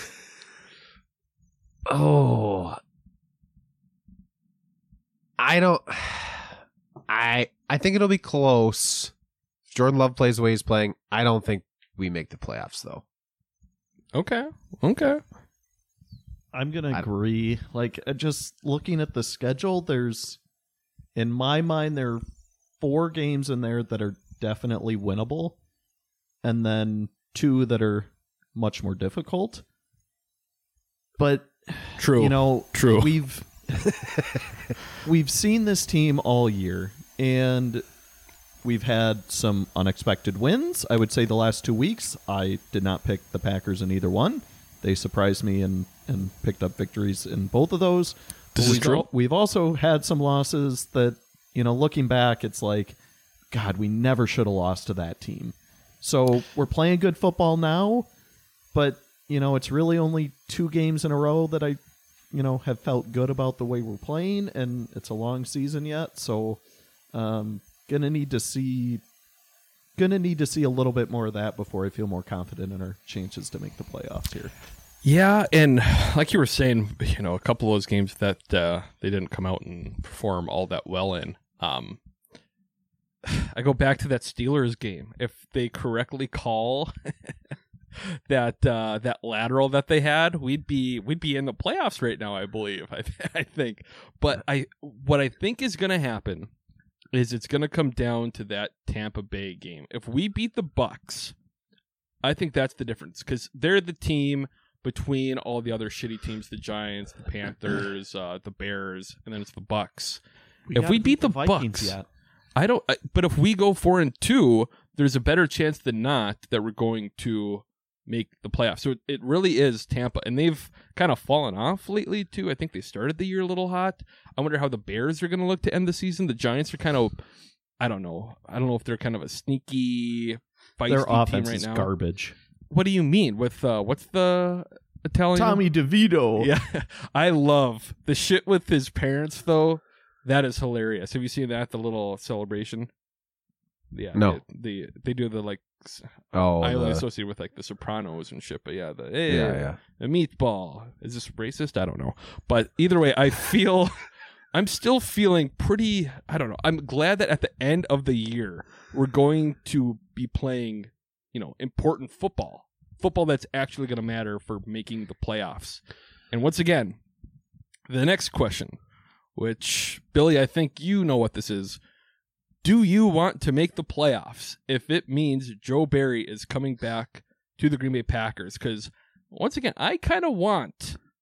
S9: Oh. I don't. I think it'll be close. If Jordan Love plays the way he's playing, I don't think we make the playoffs, though.
S7: Okay.
S8: I'm going to agree. Just looking at the schedule, in my mind, there are 4 games in there that are definitely winnable, and then 2 that are much more difficult. But,
S7: true. True.
S8: We've seen this team all year, and we've had some unexpected wins. I would say the last 2 weeks, I did not pick the Packers in either one. They surprised me and picked up victories in both of those.
S7: This is true.
S8: We've also had some losses that, looking back, it's like, God, we never should have lost to that team. So we're playing good football now, but, it's really only 2 games in a row that I, have felt good about the way we're playing, and it's a long season yet. So gonna need to see a little bit more of that before I feel more confident in our chances to make the playoffs here.
S7: Yeah, and like you were saying, a couple of those games that they didn't come out and perform all that well in. I go back to that Steelers game. If they correctly call that lateral that they had, we'd be in the playoffs right now, I believe. I think. But what I think is going to happen is it's going to come down to that Tampa Bay game. If we beat the Bucs, I think that's the difference, because they're the team between all the other shitty teams, the Giants, the Panthers, the Bears, and then it's the Bucs. If we beat the Bucs,
S8: yet.
S7: But if we go 4-2, there's a better chance than not that we're going to make the playoffs. So it really is Tampa, and they've kind of fallen off lately too. I think they started the year a little hot. I wonder how the Bears are going to look to end the season. The Giants are kind of, I don't know if they're kind of a sneaky, feisty
S8: Their
S7: team
S8: offense
S7: right
S8: is
S7: now.
S8: garbage.
S7: What do you mean with what's the Italian?
S8: Tommy DeVito.
S7: Yeah, I love the shit with his parents though. That is hilarious. Have you seen that? The little celebration. Yeah.
S9: No.
S7: They do the like.
S9: Oh,
S7: I only associate with like the Sopranos and shit. But yeah, the meatball. Is this racist? I don't know. But either way, I'm still feeling pretty. I don't know. I'm glad that at the end of the year we're going to be playing, important football that's actually going to matter for making the playoffs. And once again, the next question, which Billy, I think you know what this is. Do you want to make the playoffs if it means Joe Barry is coming back to the Green Bay Packers? Because once again, I want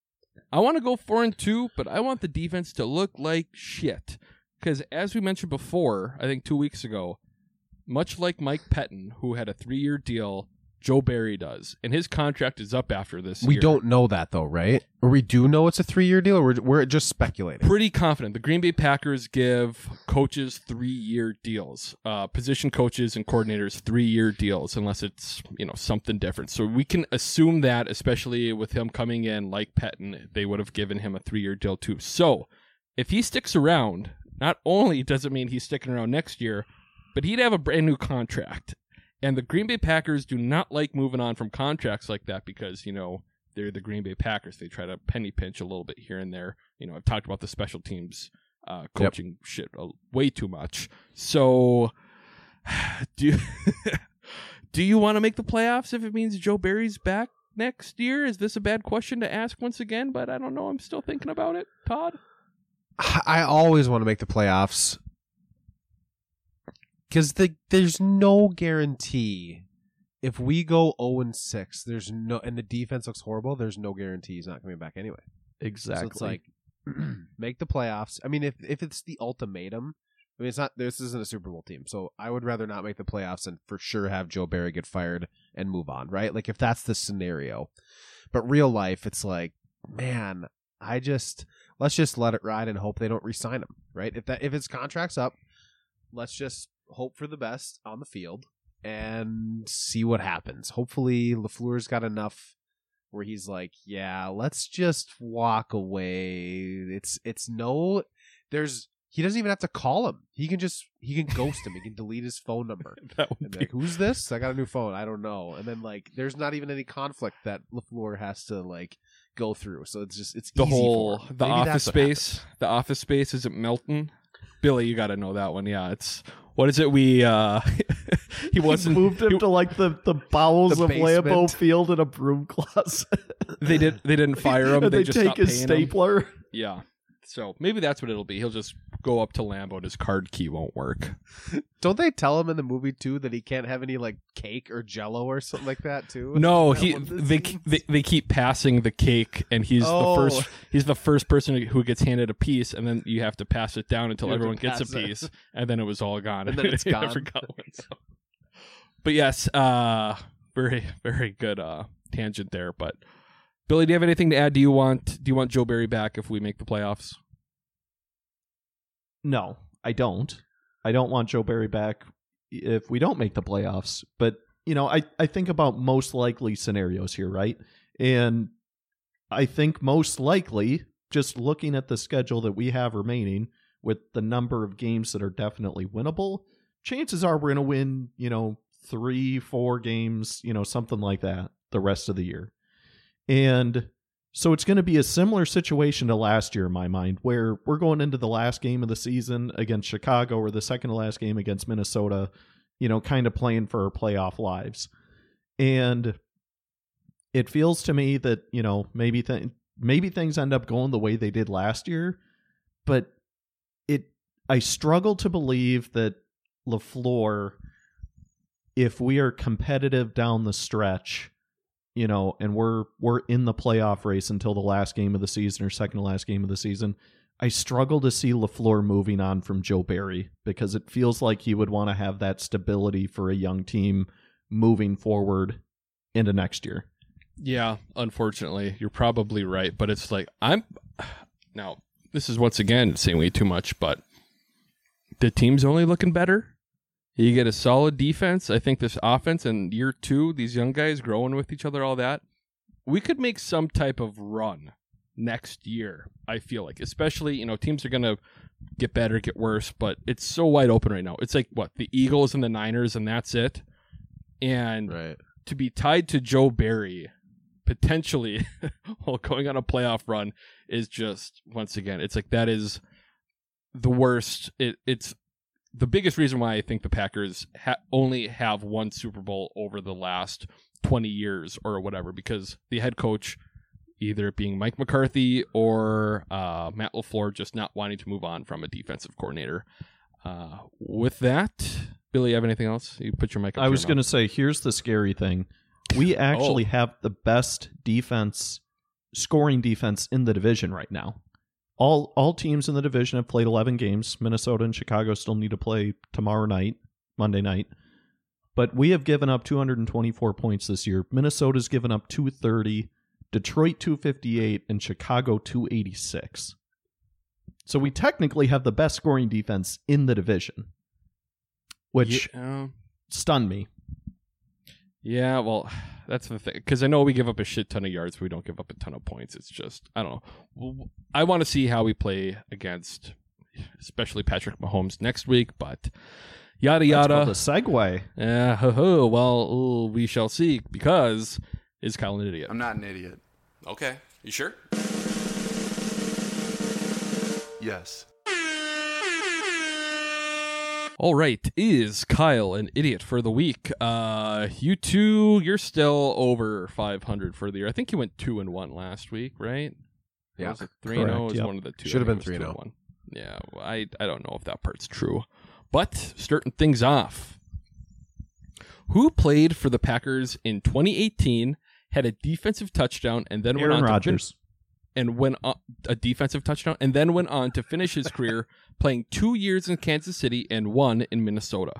S7: to go 4-2, but I want the defense to look like shit. Because as we mentioned before, I think 2 weeks ago, much like Mike Pettin, who had a 3-year deal, Joe Barry does, and his contract is up after this year.
S9: We don't know that though, right? Or we do know it's a 3-year deal, or we're just speculating?
S7: Pretty confident. The Green Bay Packers give coaches 3-year deals, position coaches and coordinators 3-year deals, unless it's something different. So we can assume that, especially with him coming in like Pettin, they would have given him a 3-year deal too. So if he sticks around, not only does it mean he's sticking around next year, but he'd have a brand new contract. And the Green Bay Packers do not like moving on from contracts like that because, they're the Green Bay Packers. They try to penny pinch a little bit here and there. I've talked about the special teams coaching shit way too much. So do you want to make the playoffs if it means Joe Barry's back next year? Is this a bad question to ask once again? But I don't know. I'm still thinking about it. Todd?
S9: I always want to make the playoffs. Because there's no guarantee if we go 0-6, and the defense looks horrible, there's no guarantee he's not coming back anyway.
S8: Exactly.
S9: So it's like, make the playoffs. I mean, if it's the ultimatum, this isn't a Super Bowl team, so I would rather not make the playoffs and for sure have Joe Barry get fired and move on, right? Like, if that's the scenario. But real life, it's like, man, let's just let it ride and hope they don't re-sign him, right? If his contract's up, let's just hope for the best on the field and see what happens. Hopefully LaFleur's got enough where he's like, yeah, let's just walk away. He doesn't even have to call him. He can ghost him. He can delete his phone number. Like, who's this? I got a new phone. I don't know. And then there's not even any conflict that LaFleur has to go through. So it's
S7: the
S9: easy
S7: whole,
S9: for him.
S7: the
S9: Maybe
S7: office space. The office space, is it Melton? Billy, you got to know that one. Yeah, what is it? He wasn't
S8: moved him to the bowels
S9: the
S8: of
S9: basement.
S8: Lambeau Field in a broom closet.
S7: They didn't fire him.
S8: And they
S7: just
S8: take
S7: stopped
S8: his
S7: paying him.
S8: stapler.
S7: Yeah. So maybe that's what it'll be. He'll just go up to Lambeau and his card key won't work.
S9: Don't they tell him in the movie too that he can't have any like cake or Jello or something like that too?
S7: No, they keep passing the cake, and he's the first person who gets handed a piece, and then you have to pass it down until everyone gets a piece, and then it was all gone,
S9: and then it's gone.
S7: Never got one, so. But yes, very very good tangent there. But Billy, do you have anything to add? Do you want Joe Barry back if we make the playoffs?
S8: No, I don't. I don't want Joe Barry back if we don't make the playoffs. But, I think about most likely scenarios here, right? And I think most likely, just looking at the schedule that we have remaining with the number of games that are definitely winnable, chances are we're going to win, 3-4 games, something like that the rest of the year. And so it's going to be a similar situation to last year in my mind, where we're going into the last game of the season against Chicago or the second to last game against Minnesota, kind of playing for our playoff lives. And it feels to me that, maybe things end up going the way they did last year, but I struggle to believe that LaFleur, if we are competitive down the stretch, and we're in the playoff race until the last game of the season or second to last game of the season, I struggle to see LaFleur moving on from Joe Barry, because it feels like he would want to have that stability for a young team moving forward into next year.
S7: Yeah, unfortunately, you're probably right, but it's like now this is once again saying way too much, but the team's only looking better. You get a solid defense. I think this offense in year 2, these young guys growing with each other, all that, we could make some type of run next year, I feel like. Especially, teams are going to get better, get worse, but it's so wide open right now. It's like, the Eagles and the Niners, and that's it. And to be tied to Joe Barry, potentially, while going on a playoff run, is just, once again, it's like that is the worst. It's the biggest reason why I think the Packers only have one Super Bowl over the last 20 years or whatever, because the head coach, either being Mike McCarthy or Matt LaFleur, just not wanting to move on from a defensive coordinator. With that, Billy, you have anything else? You put your mic up.
S8: I was going to say, here's the scary thing. We actually have the best scoring defense in the division right now. All teams in the division have played 11 games. Minnesota and Chicago still need to play tomorrow night, Monday night. But we have given up 224 points this year. Minnesota's given up 230, Detroit 258, and Chicago 286. So we technically have the best scoring defense in the division, which stunned me.
S7: Yeah, well, that's the thing. Because I know we give up a shit ton of yards, but we don't give up a ton of points. It's just, I don't know. I want to see how we play against, especially Patrick Mahomes next week, but yada yada.
S8: That's called a segue.
S7: Yeah, well, we shall see, because is Kyle an idiot?
S11: I'm not an idiot.
S12: Okay, you sure?
S11: Yes.
S7: All right, is Kyle an idiot for the week? You two, you're still over 500 for the year. I think you went 2-1 last week, right?
S9: Yeah,
S7: was it 3-0? Is one of the two.
S9: Should have been 3-0.
S7: Yeah, well, I don't know if that part's true. But starting things off, who played for the Packers in 2018, had a defensive touchdown, and then
S8: Aaron Rodgers.
S7: And went on a defensive touchdown, and then went on to finish his career playing 2 years in Kansas City and 1 in Minnesota?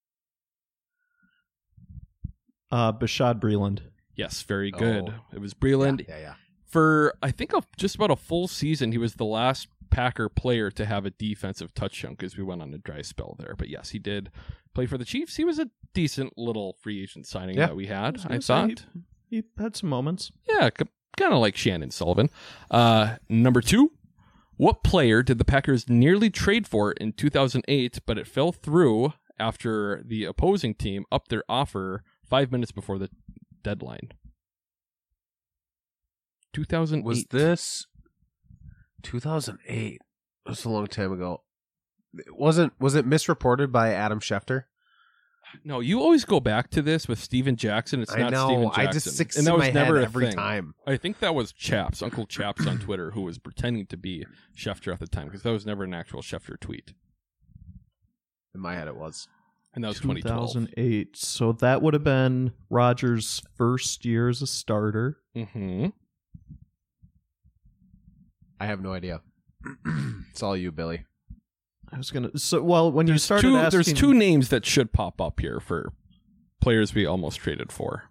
S8: Bashaud Breeland.
S7: Yes, very good. It was Breeland.
S9: Yeah.
S7: For, I think, just about a full season, he was the last Packer player to have a defensive touchdown, because we went on a dry spell there. But yes, he did play for the Chiefs. He was a decent little free agent signing that we had, I thought.
S8: He had some moments.
S7: Yeah, kind of like Shannon Sullivan. Number 2, what player did the Packers nearly trade for in 2008, but it fell through after the opposing team upped their offer 5 minutes before the deadline? 2008.
S9: Was this 2008? That's a long time ago. Was it misreported by Adam Schefter?
S7: No, you always go back to this with Steven Jackson. It's
S9: I
S7: not
S9: know.
S7: Steven Jackson.
S9: I just sticks
S7: and that
S9: in
S7: was
S9: my
S7: never
S9: head
S7: a
S9: every
S7: thing.
S9: time.
S7: I think that was Chaps, Uncle Chaps on Twitter, who was pretending to be Schefter at the time, because that was never an actual Schefter tweet.
S9: In my head, it was.
S7: And that was 2012.
S8: 2008. So that would have been Rodgers' first year as a starter.
S7: Mm-hmm.
S9: I have no idea. It's all you, Billy.
S8: I was gonna. So when you
S7: There's
S8: started asking,
S7: there's two names that should pop up here for players we almost traded for.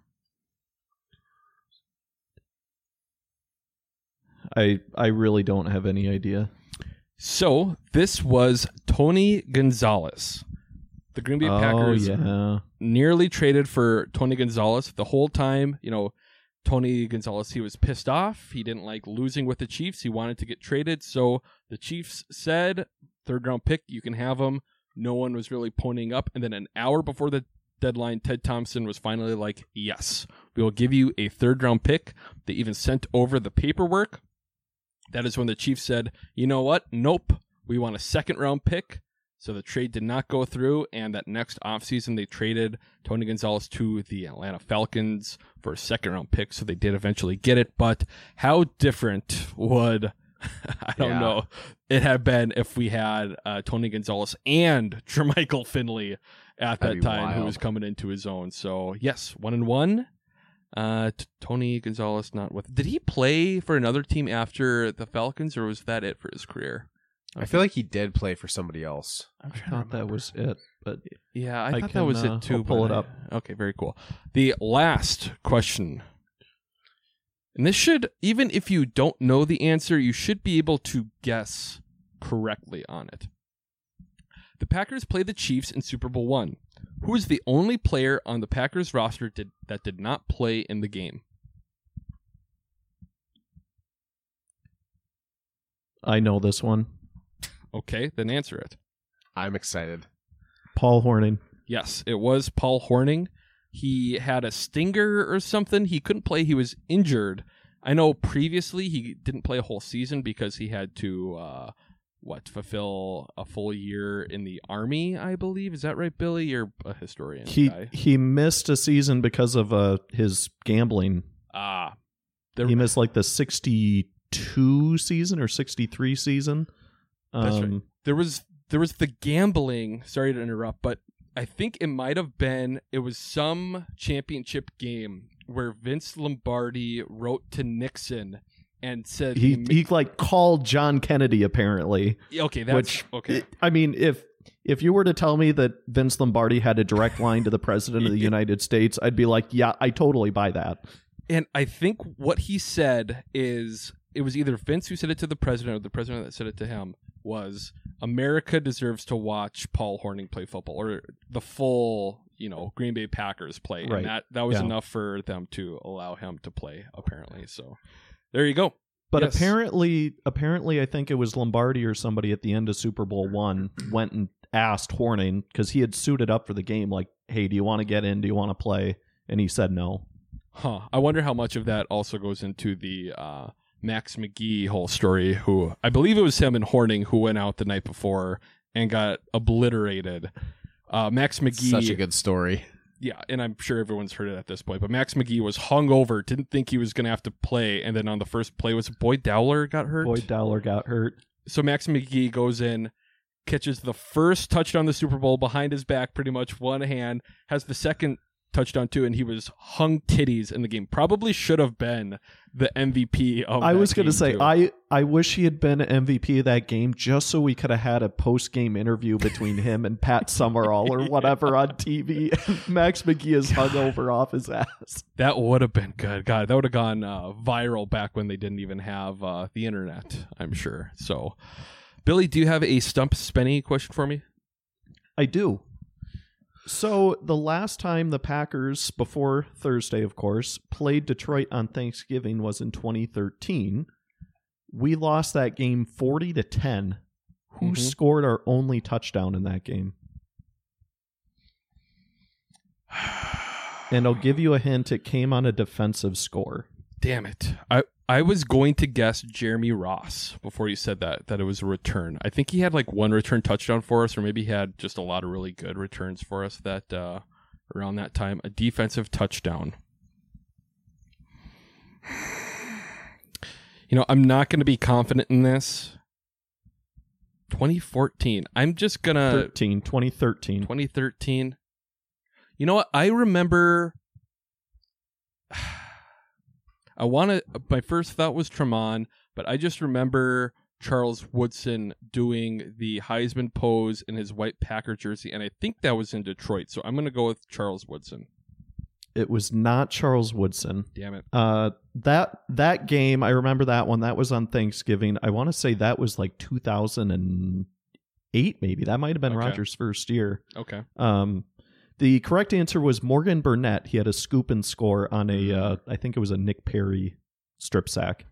S8: I really don't have any idea.
S7: So this was Tony Gonzalez. The Green Bay Packers nearly traded for Tony Gonzalez. The whole time, Tony Gonzalez, he was pissed off. He didn't like losing with the Chiefs. He wanted to get traded. So the Chiefs said, 3rd round pick, you can have him. No one was really ponying up. And then an hour before the deadline, Ted Thompson was finally like, yes, we will give you a 3rd round pick. They even sent over the paperwork. That is when the Chiefs said, you know what? Nope. We want a 2nd round pick. So the trade did not go through, and that next offseason they traded Tony Gonzalez to the Atlanta Falcons for a 2nd round pick, so they did eventually get it. But how different would, I don't know, it have been if we had Tony Gonzalez and Jermichael Finley at that time, who was coming into his own. So yes, 1-1. Tony Gonzalez not with. Did he play for another team after the Falcons, or was that it for his career?
S9: I feel like he did play for somebody else.
S8: I thought that was it, but
S7: yeah, I thought that was it too.
S8: I'll pull it up.
S7: Okay, very cool. The last question, and this should, even if you don't know the answer, you should be able to guess correctly on it. The Packers played the Chiefs in Super Bowl I. Who is the only player on the Packers roster that did not play in the game?
S8: I know this one.
S7: Okay, then answer it.
S9: I'm excited.
S8: Paul Hornung.
S7: Yes, it was Paul Hornung. He had a stinger or something. He couldn't play. He was injured. I know previously he didn't play a whole season because he had to, fulfill a full year in the Army, I believe. Is that right, Billy? You're a historian guy.
S8: He missed a season because of his gambling. He missed like the 62 season or 63 season.
S7: That's right. There was the gambling. Sorry to interrupt, but I think it might have been. It was some championship game where Vince Lombardi wrote to Nixon and said
S8: he like called John Kennedy apparently.
S7: Okay, that's okay.
S8: I mean, if you were to tell me that Vince Lombardi had a direct line to the president of the United States, I'd be like, yeah, I totally buy that.
S7: And I think what he said is, it was either Vince who said it to the president or the president that said it to him, was America deserves to watch Paul Hornung play football, or the full, Green Bay Packers play.
S8: Right.
S7: And that was enough for them to allow him to play, apparently. So there you go.
S8: But
S7: yes.
S8: apparently, I think it was Lombardi or somebody at the end of Super Bowl I went and asked Hornung, because he had suited up for the game, like, hey, do you want to get in? Do you want to play? And he said no.
S7: Huh. I wonder how much of that also goes into the Max McGee whole story, who I believe it was him and Hornung who went out the night before and got obliterated. Max McGee.
S9: Such a good story.
S7: Yeah, and I'm sure everyone's heard it at this point, but Max McGee was hungover, didn't think he was going to have to play, and then on the first play, was it Boyd Dowler got hurt?
S8: Boyd Dowler got hurt.
S7: So Max McGee goes in, catches the first touchdown of the Super Bowl behind his back, pretty much one hand, has the second touchdown too, and he was hung titties in the game. Probably should have been the MVP of
S8: I was
S7: going to
S8: say, I wish he had been MVP of that game, just so we could have had a post-game interview between him and Pat Summerall or whatever on TV. Max McGee is hungover off his ass.
S7: That would have been good. God, that would have gone viral back when they didn't even have the internet, I'm sure. So, Billy, do you have a Stump Spenny question for me?
S8: I do. So the last time the Packers, before Thursday, of course, played Detroit on Thanksgiving was in 2013. We lost that game 40-10. Who scored our only touchdown in that game? And I'll give you a hint. It came on a defensive score.
S7: Damn it. I was going to guess Jeremy Ross before you said that it was a return. I think he had like one return touchdown for us, or maybe he had just a lot of really good returns for us that around that time, a defensive touchdown. I'm not going to be confident in this. 2014. I'm just going to...
S8: 2013.
S7: 2013. You know what? I remember... My first thought was Tremont, but I just remember Charles Woodson doing the Heisman pose in his white Packer jersey, and I think that was in Detroit, so I'm going to go with Charles Woodson.
S8: It was not Charles Woodson.
S7: Damn it.
S8: That game, I remember that one. That was on Thanksgiving. I want to say that was like 2008, maybe. That might have been Rodgers' first year.
S7: Okay.
S8: The correct answer was Morgan Burnett. He had a scoop and score on I think it was a Nick Perry strip sack.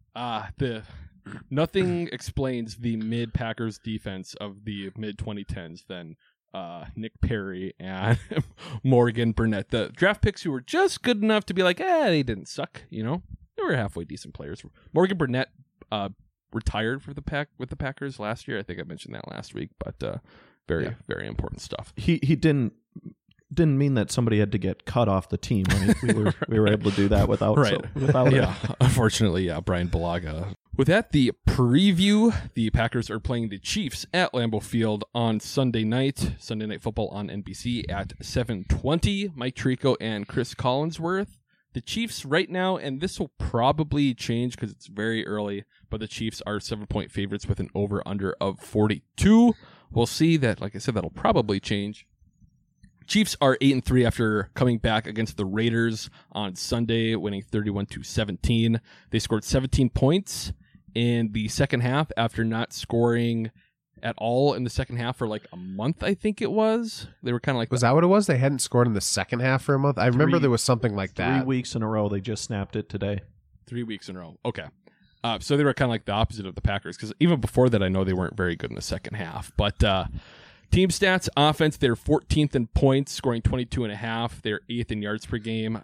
S7: Nothing explains the mid-Packers defense of the mid-2010s than Nick Perry and Morgan Burnett. The draft picks who were just good enough to be like, they didn't suck, They were halfway decent players. Morgan Burnett retired with the Packers last year. I think I mentioned that last week, but very important stuff.
S8: He didn't mean that somebody had to get cut off the team. Right? We were able to do that without
S7: Unfortunately, Brian Bulaga. With that, the preview. The Packers are playing the Chiefs at Lambeau Field on Sunday Night Football on NBC at 7:20. Mike Tirico and Chris Collinsworth. The Chiefs right now, and this will probably change because it's very early, but the Chiefs are 7-point favorites with an over-under of 42. We'll see that, like I said, that'll probably change. Chiefs are 8-3 after coming back against the Raiders on Sunday, winning 31-17. They scored 17 points in the second half after not scoring at all in the second half for like a month, I think it was. They were kind of like...
S9: Was that what it was? They hadn't scored in the second half for a month? I remember there was something like that.
S8: 3 weeks in a row. They just snapped it today.
S7: 3 weeks in a row. Okay. So they were kind of like the opposite of the Packers, because even before that, I know they weren't very good in the second half. But team stats, offense, they're 14th in points, scoring 22.5. They're 8th in yards per game,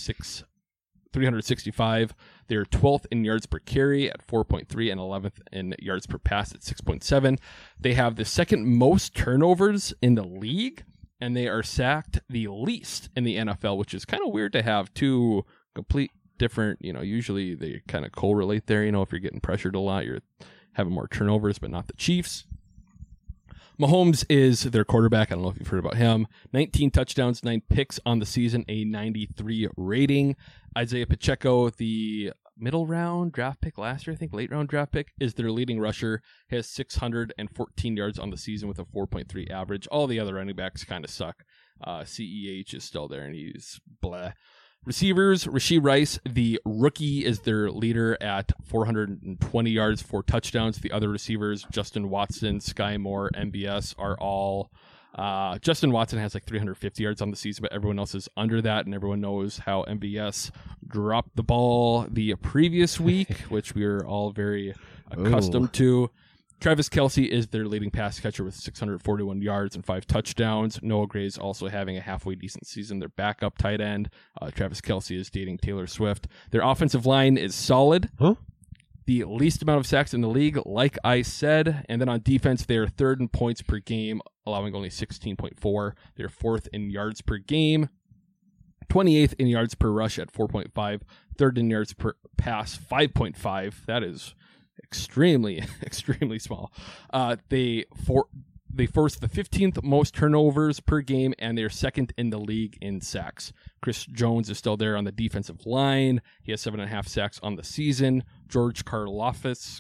S7: 365. They're 12th in yards per carry at 4.3 and 11th in yards per pass at 6.7. They have the second most turnovers in the league, and they are sacked the least in the NFL, which is kind of weird to have two complete different, usually they kind of correlate there. If you're getting pressured a lot, you're having more turnovers, but not the Chiefs. Mahomes is their quarterback. I don't know if you've heard about him. 19 touchdowns, 9 picks on the season, a 93 rating. Isaiah Pacheco, the middle round draft pick last year, I think late round draft pick, is their leading rusher. He has 614 yards on the season with a 4.3 average. All the other running backs kind of suck. CEH is still there, and he's blah. Receivers, Rashee Rice, the rookie, is their leader at 420 yards, 4 touchdowns. The other receivers, Justin Watson, Sky Moore, MBS, are all... Justin Watson has like 350 yards on the season, but everyone else is under that, and everyone knows how MBS dropped the ball the previous week, which we are all very accustomed to. Travis Kelce is their leading pass catcher with 641 yards and 5 touchdowns. Noah Gray's also having a halfway decent season. Their backup tight end, Travis Kelce, is dating Taylor Swift. Their offensive line is solid. The least amount of sacks in the league, like I said. And then on defense, they're 3rd in points per game, allowing only 16.4. They're 4th in yards per game, 28th in yards per rush at 4.5, 3rd in yards per pass, 5.5. That is extremely small. They force the 15th most turnovers per game, and they're 2nd in the league in sacks. Chris Jones is still there on the defensive line. He has 7.5 sacks on the season. George Karlaftis,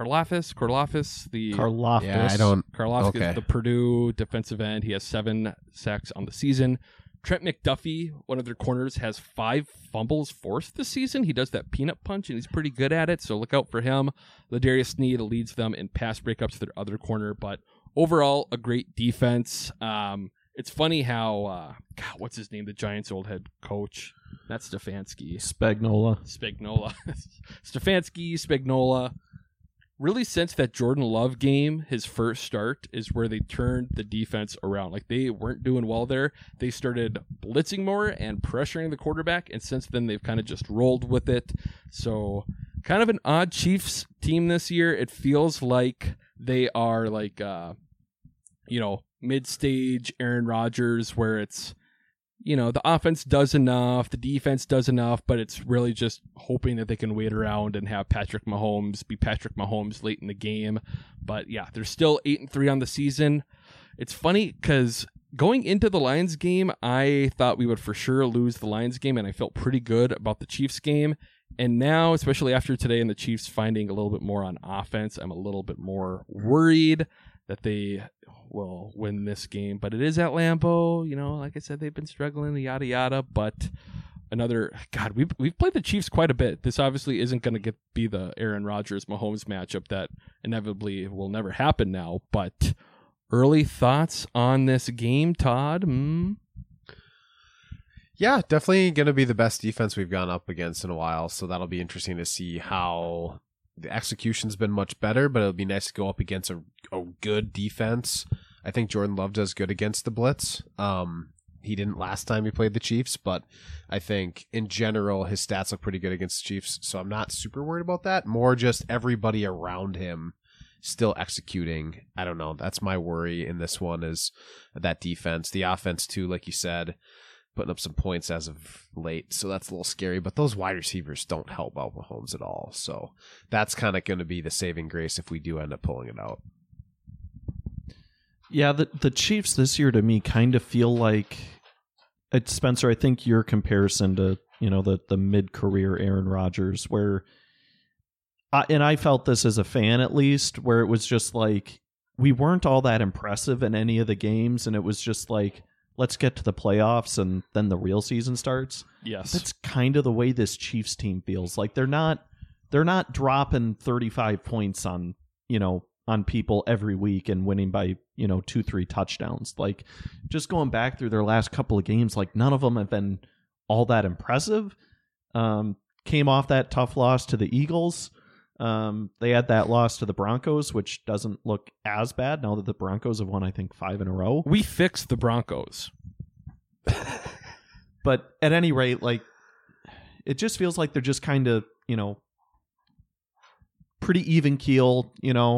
S7: is the Purdue defensive end. He has 7 sacks on the season. Trent McDuffie, one of their corners, has 5 fumbles forced this season. He does that peanut punch, and he's pretty good at it, so look out for him. Ladarius Sneed leads them in pass breakups to their other corner, but overall, a great defense. It's funny how, what's his name? The Giants' old head coach. Not Stefanski.
S8: Spagnuolo.
S7: Stefanski, Spagnuolo. Really, since that Jordan Love game, his first start, is where they turned the defense around. Like, they weren't doing well there. They started blitzing more and pressuring the quarterback, and since then they've kind of just rolled with it. So, kind of an odd Chiefs team this year. It feels like they are like, mid-stage Aaron Rodgers, where it's, the offense does enough, the defense does enough, but it's really just hoping that they can wait around and have Patrick Mahomes be Patrick Mahomes late in the game. But yeah, they're still 8-3 on the season. It's funny because going into the Lions game, I thought we would for sure lose the Lions game, and I felt pretty good about the Chiefs game. And now, especially after today and the Chiefs finding a little bit more on offense, I'm a little bit more worried that they will win this game. But it is at Lambeau. Like I said, they've been struggling, yada, yada. But we've played the Chiefs quite a bit. This obviously isn't going to be the Aaron Rodgers-Mahomes matchup that inevitably will never happen now. But early thoughts on this game, Todd?
S9: Yeah, definitely going to be the best defense we've gone up against in a while. So that'll be interesting to see how the execution's been much better, but it'll be nice to go up against a good defense. I think Jordan Love does good against the blitz. He didn't last time he played the Chiefs, but I think in general his stats look pretty good against the Chiefs. So I'm not super worried about that. More just everybody around him still executing. I don't know. That's my worry in this one is that defense. The offense too, like you said, putting up some points as of late, so that's a little scary. But those wide receivers don't help out Mahomes at all, so that's kind of going to be the saving grace if we do end up pulling it out.
S8: Yeah, the Chiefs this year to me kind of feel like, Spencer, I think your comparison to the mid-career Aaron Rodgers, where and I felt this as a fan at least, where it was just like we weren't all that impressive in any of the games, and it was just like, let's get to the playoffs and then the real season starts.
S7: Yes.
S8: That's kind of the way this Chiefs team feels. Like they're not dropping 35 points on people every week and winning by, 2-3 touchdowns. Like just going back through their last couple of games, like none of them have been all that impressive. Came off that tough loss to the Eagles. They had that loss to the Broncos, which doesn't look as bad now that the Broncos have won, I think, 5 in a row.
S7: We fixed the Broncos.
S8: But at any rate, like, it just feels like they're just kind of, pretty even keel,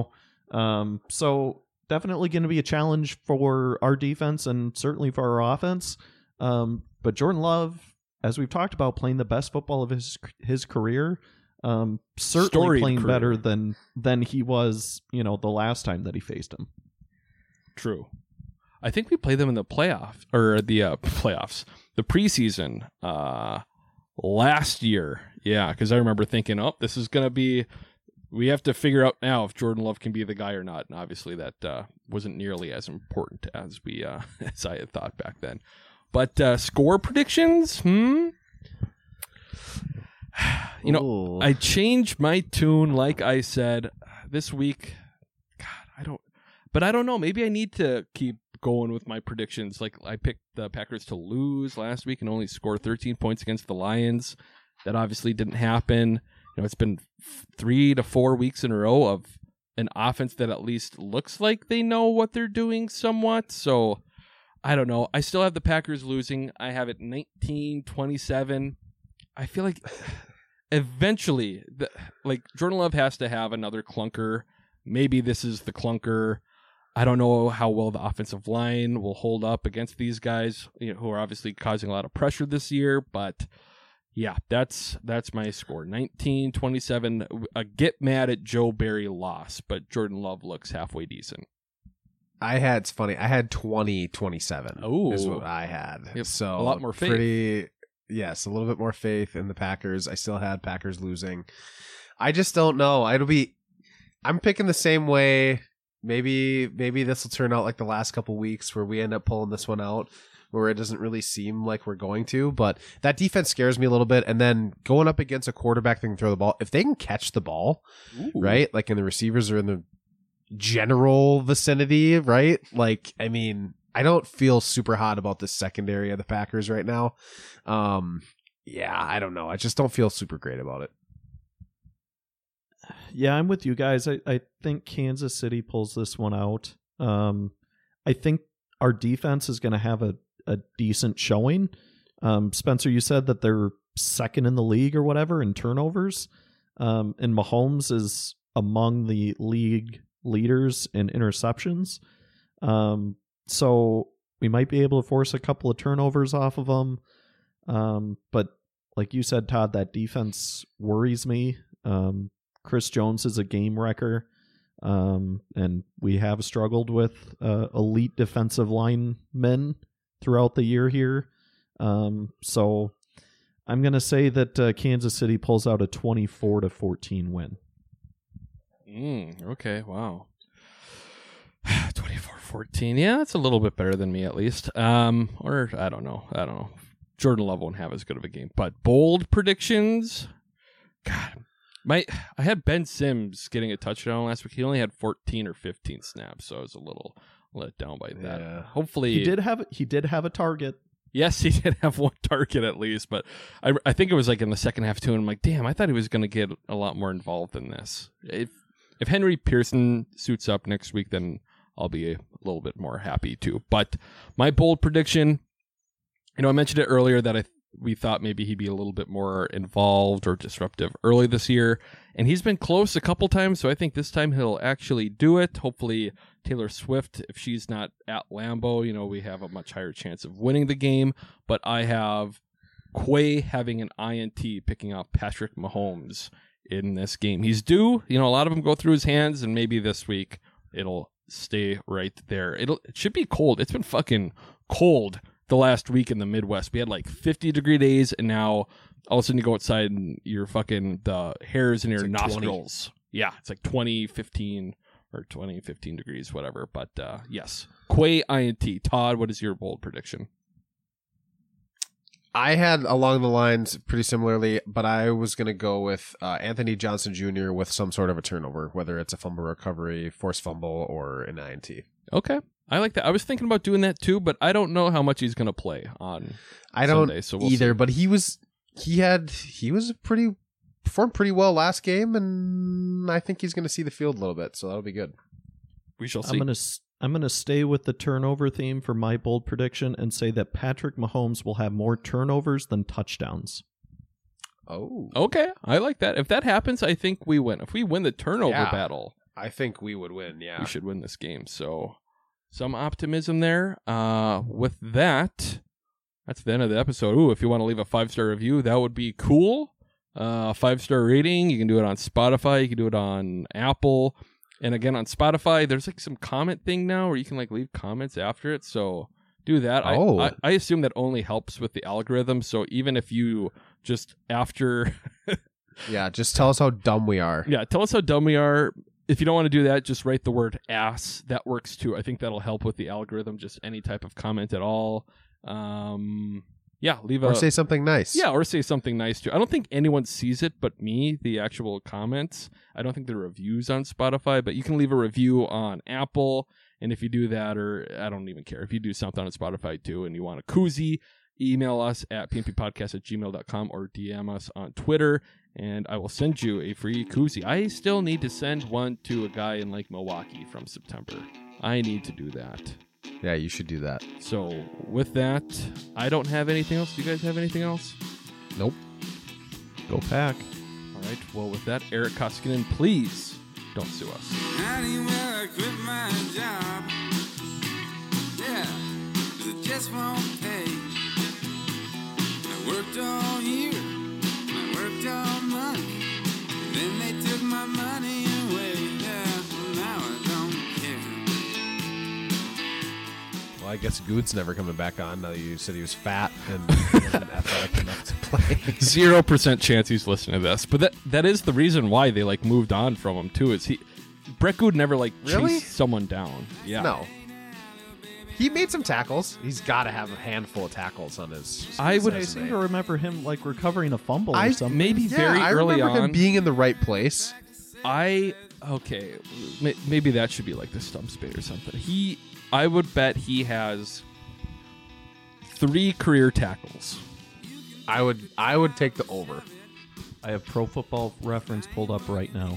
S8: so definitely going to be a challenge for our defense and certainly for our offense. But Jordan Love, as we've talked about, playing the best football of his career. Certainly
S7: Storied
S8: playing
S7: career.
S8: better than he was, the last time that he faced him.
S7: True. I think we played them in the playoffs, the preseason last year. Yeah, because I remember thinking, this is going to be, we have to figure out now if Jordan Love can be the guy or not. And obviously that wasn't nearly as important as we as I had thought back then. But score predictions? I changed my tune, like I said, this week. God, I don't know. Maybe I need to keep going with my predictions. Like I picked the Packers to lose last week and only score 13 points against the Lions. That obviously didn't happen. It's been 3 to 4 weeks in a row of an offense that at least looks like they know what they're doing somewhat. So I don't know. I still have the Packers losing. I have it 19-27. I feel like eventually, Jordan Love has to have another clunker. Maybe this is the clunker. I don't know how well the offensive line will hold up against these guys, who are obviously causing a lot of pressure this year. But yeah, that's my score. 19-27. A get mad at Joe Barry loss, but Jordan Love looks halfway decent.
S9: It's funny. I had 20-27.
S7: Oh,
S9: is what I had. So
S7: a lot more faith.
S9: Yes, a little bit more faith in the Packers. I still had Packers losing. I just don't know. I'm picking the same way. Maybe this will turn out like the last couple weeks where we end up pulling this one out, where it doesn't really seem like we're going to. But that defense scares me a little bit. And then going up against a quarterback that can throw the ball, if they can catch the ball, right? Like, and the receivers are in the general vicinity, right? Like, I mean, I don't feel super hot about the secondary of the Packers right now. Yeah, I don't know. I just don't feel super great about it.
S8: Yeah, I'm with you guys. I think Kansas City pulls this one out. I think our defense is going to have a decent showing. Spencer, you said that they're second in the league or whatever in turnovers. And Mahomes is among the league leaders in interceptions. So we might be able to force a couple of turnovers off of them. But like you said, Todd, that defense worries me. Chris Jones is a game wrecker. And we have struggled with elite defensive linemen throughout the year here. So I'm going to say that Kansas City pulls out a 24-14 win.
S7: Okay, wow. 24-14. Yeah, that's a little bit better than me at least. Or I don't know. Jordan Love won't have as good of a game. But bold predictions. God, I had Ben Sims getting a touchdown last week. He only had 14 or 15 snaps, so I was a little let down by that.
S9: Yeah.
S7: Hopefully
S8: he did have a target.
S7: Yes, he did have one target at least, but I think it was like in the second half too, and I'm like, damn, I thought he was going to get a lot more involved in this. If Henry Pearson suits up next week, then I'll be a little bit more happy too. But my bold prediction, I mentioned it earlier that we thought maybe he'd be a little bit more involved or disruptive early this year, and he's been close a couple times, so I think this time he'll actually do it. Hopefully Taylor Swift, if she's not at Lambeau, we have a much higher chance of winning the game, but I have Quay having an INT picking up Patrick Mahomes in this game. He's due, a lot of them go through his hands, and maybe this week it'll stay right there. It should be cold. It's been fucking cold the last week in the Midwest. We had like 50-degree days, and now all of a sudden you go outside and you're fucking the hairs in your nostrils. 20. Yeah, it's like 15 degrees, whatever. But yes, Quay INT. Todd, what is your bold prediction?
S9: I had along the lines pretty similarly, but I was going to go with Anthony Johnson Jr. with some sort of a turnover, whether it's a fumble recovery, forced fumble, or an INT.
S7: Okay. I like that. I was thinking about doing that too, but I don't know how much he's going to play on Sunday, so we'll
S9: either,
S7: see.
S9: But he performed pretty well last game, and I think he's going to see the field a little bit, so that'll be good.
S7: We shall see.
S8: I'm going to stay with the turnover theme for my bold prediction and say that Patrick Mahomes will have more turnovers than touchdowns.
S9: Oh.
S7: Okay, I like that. If that happens, I think we win. If we win the turnover battle,
S9: I think we would win, yeah.
S7: We should win this game, so some optimism there. With that, that's the end of the episode. Ooh, if you want to leave a 5-star review, that would be cool. 5-star rating, you can do it on Spotify, you can do it on Apple. And again, on Spotify, there's like some comment thing now where you can like leave comments after it. So do that.
S9: Oh.
S7: I assume that only helps with the algorithm. So even if you just after...
S9: Yeah, just tell us how dumb we are.
S7: Yeah, tell us how dumb we are. If you don't want to do that, just write the word ass. That works too. I think that'll help with the algorithm. Just any type of comment at all. Leave
S9: or say something nice.
S7: Yeah, or say something nice too. I don't think anyone sees it but me, the actual comments. I don't think there are reviews on Spotify, but you can leave a review on Apple. And if you do that, or I don't even care, if you do something on Spotify too and you want a koozie, email us at pnppodcast@gmail.com or DM us on Twitter, and I will send you a free koozie. I still need to send one to a guy in Lake Milwaukee from September. I need to do that.
S9: Yeah, you should do that.
S7: So with that, I don't have anything else. Do you guys have anything else?
S9: Nope.
S8: Go Pack.
S7: All right. Well, with that, Eric Koskinen, please don't sue us.
S5: I quit my job. Yeah, 'cause it just won't pay. I worked all year, I worked all month, and then they took my money away. Yeah, well, now I don't care.
S9: Well, I guess Good's never coming back on now that you said he was fat and wasn't athletic enough to play.
S7: 0% chance he's listening to this, but that is the reason why they like moved on from him too. Is Brett Good never like chased someone down? Yeah,
S9: no. He made some tackles. He's got to have a handful of tackles on his.
S8: I seem to remember him like recovering a fumble or something.
S7: Maybe very early on.
S9: Him being in the right place.
S7: Maybe that should be like the stump spade or something. I would bet he has 3 career tackles.
S9: I would take the over.
S8: I have Pro Football Reference pulled up right now.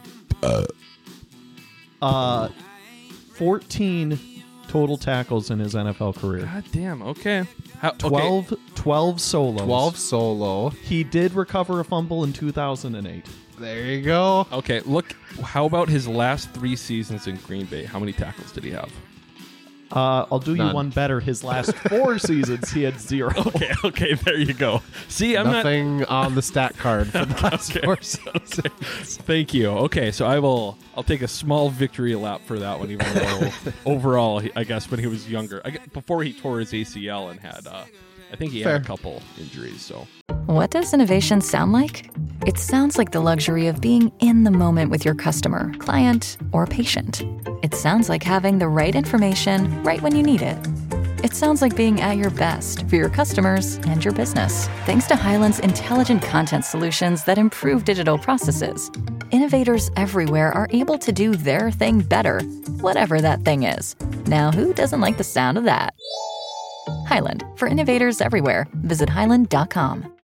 S8: 14 total tackles in his NFL career.
S7: God damn. Okay.
S8: 12 solos.
S9: 12 solo.
S8: He did recover a fumble in 2008.
S9: There you go.
S7: Okay, look. How about his last 3 seasons in Green Bay? How many tackles did he have?
S8: I'll do you
S9: None.
S8: one better. His last 4 seasons, he had 0.
S7: Okay, there you go. See, I'm
S9: Nothing on the stat card for the last 4 seasons.
S7: Thank you. Okay, so I'll take a small victory lap for that one, even though overall, I guess when he was younger, before he tore his ACL and had, I think he had a couple injuries. So,
S1: What does innovation sound like? It sounds like the luxury of being in the moment with your customer, client, or patient. It sounds like having the right information right when you need it. It sounds like being at your best for your customers and your business. Thanks to Hyland's intelligent content solutions that improve digital processes, innovators everywhere are able to do their thing better, whatever that thing is. Now, who doesn't like the sound of that? Hyland, for innovators everywhere. Visit hyland.com.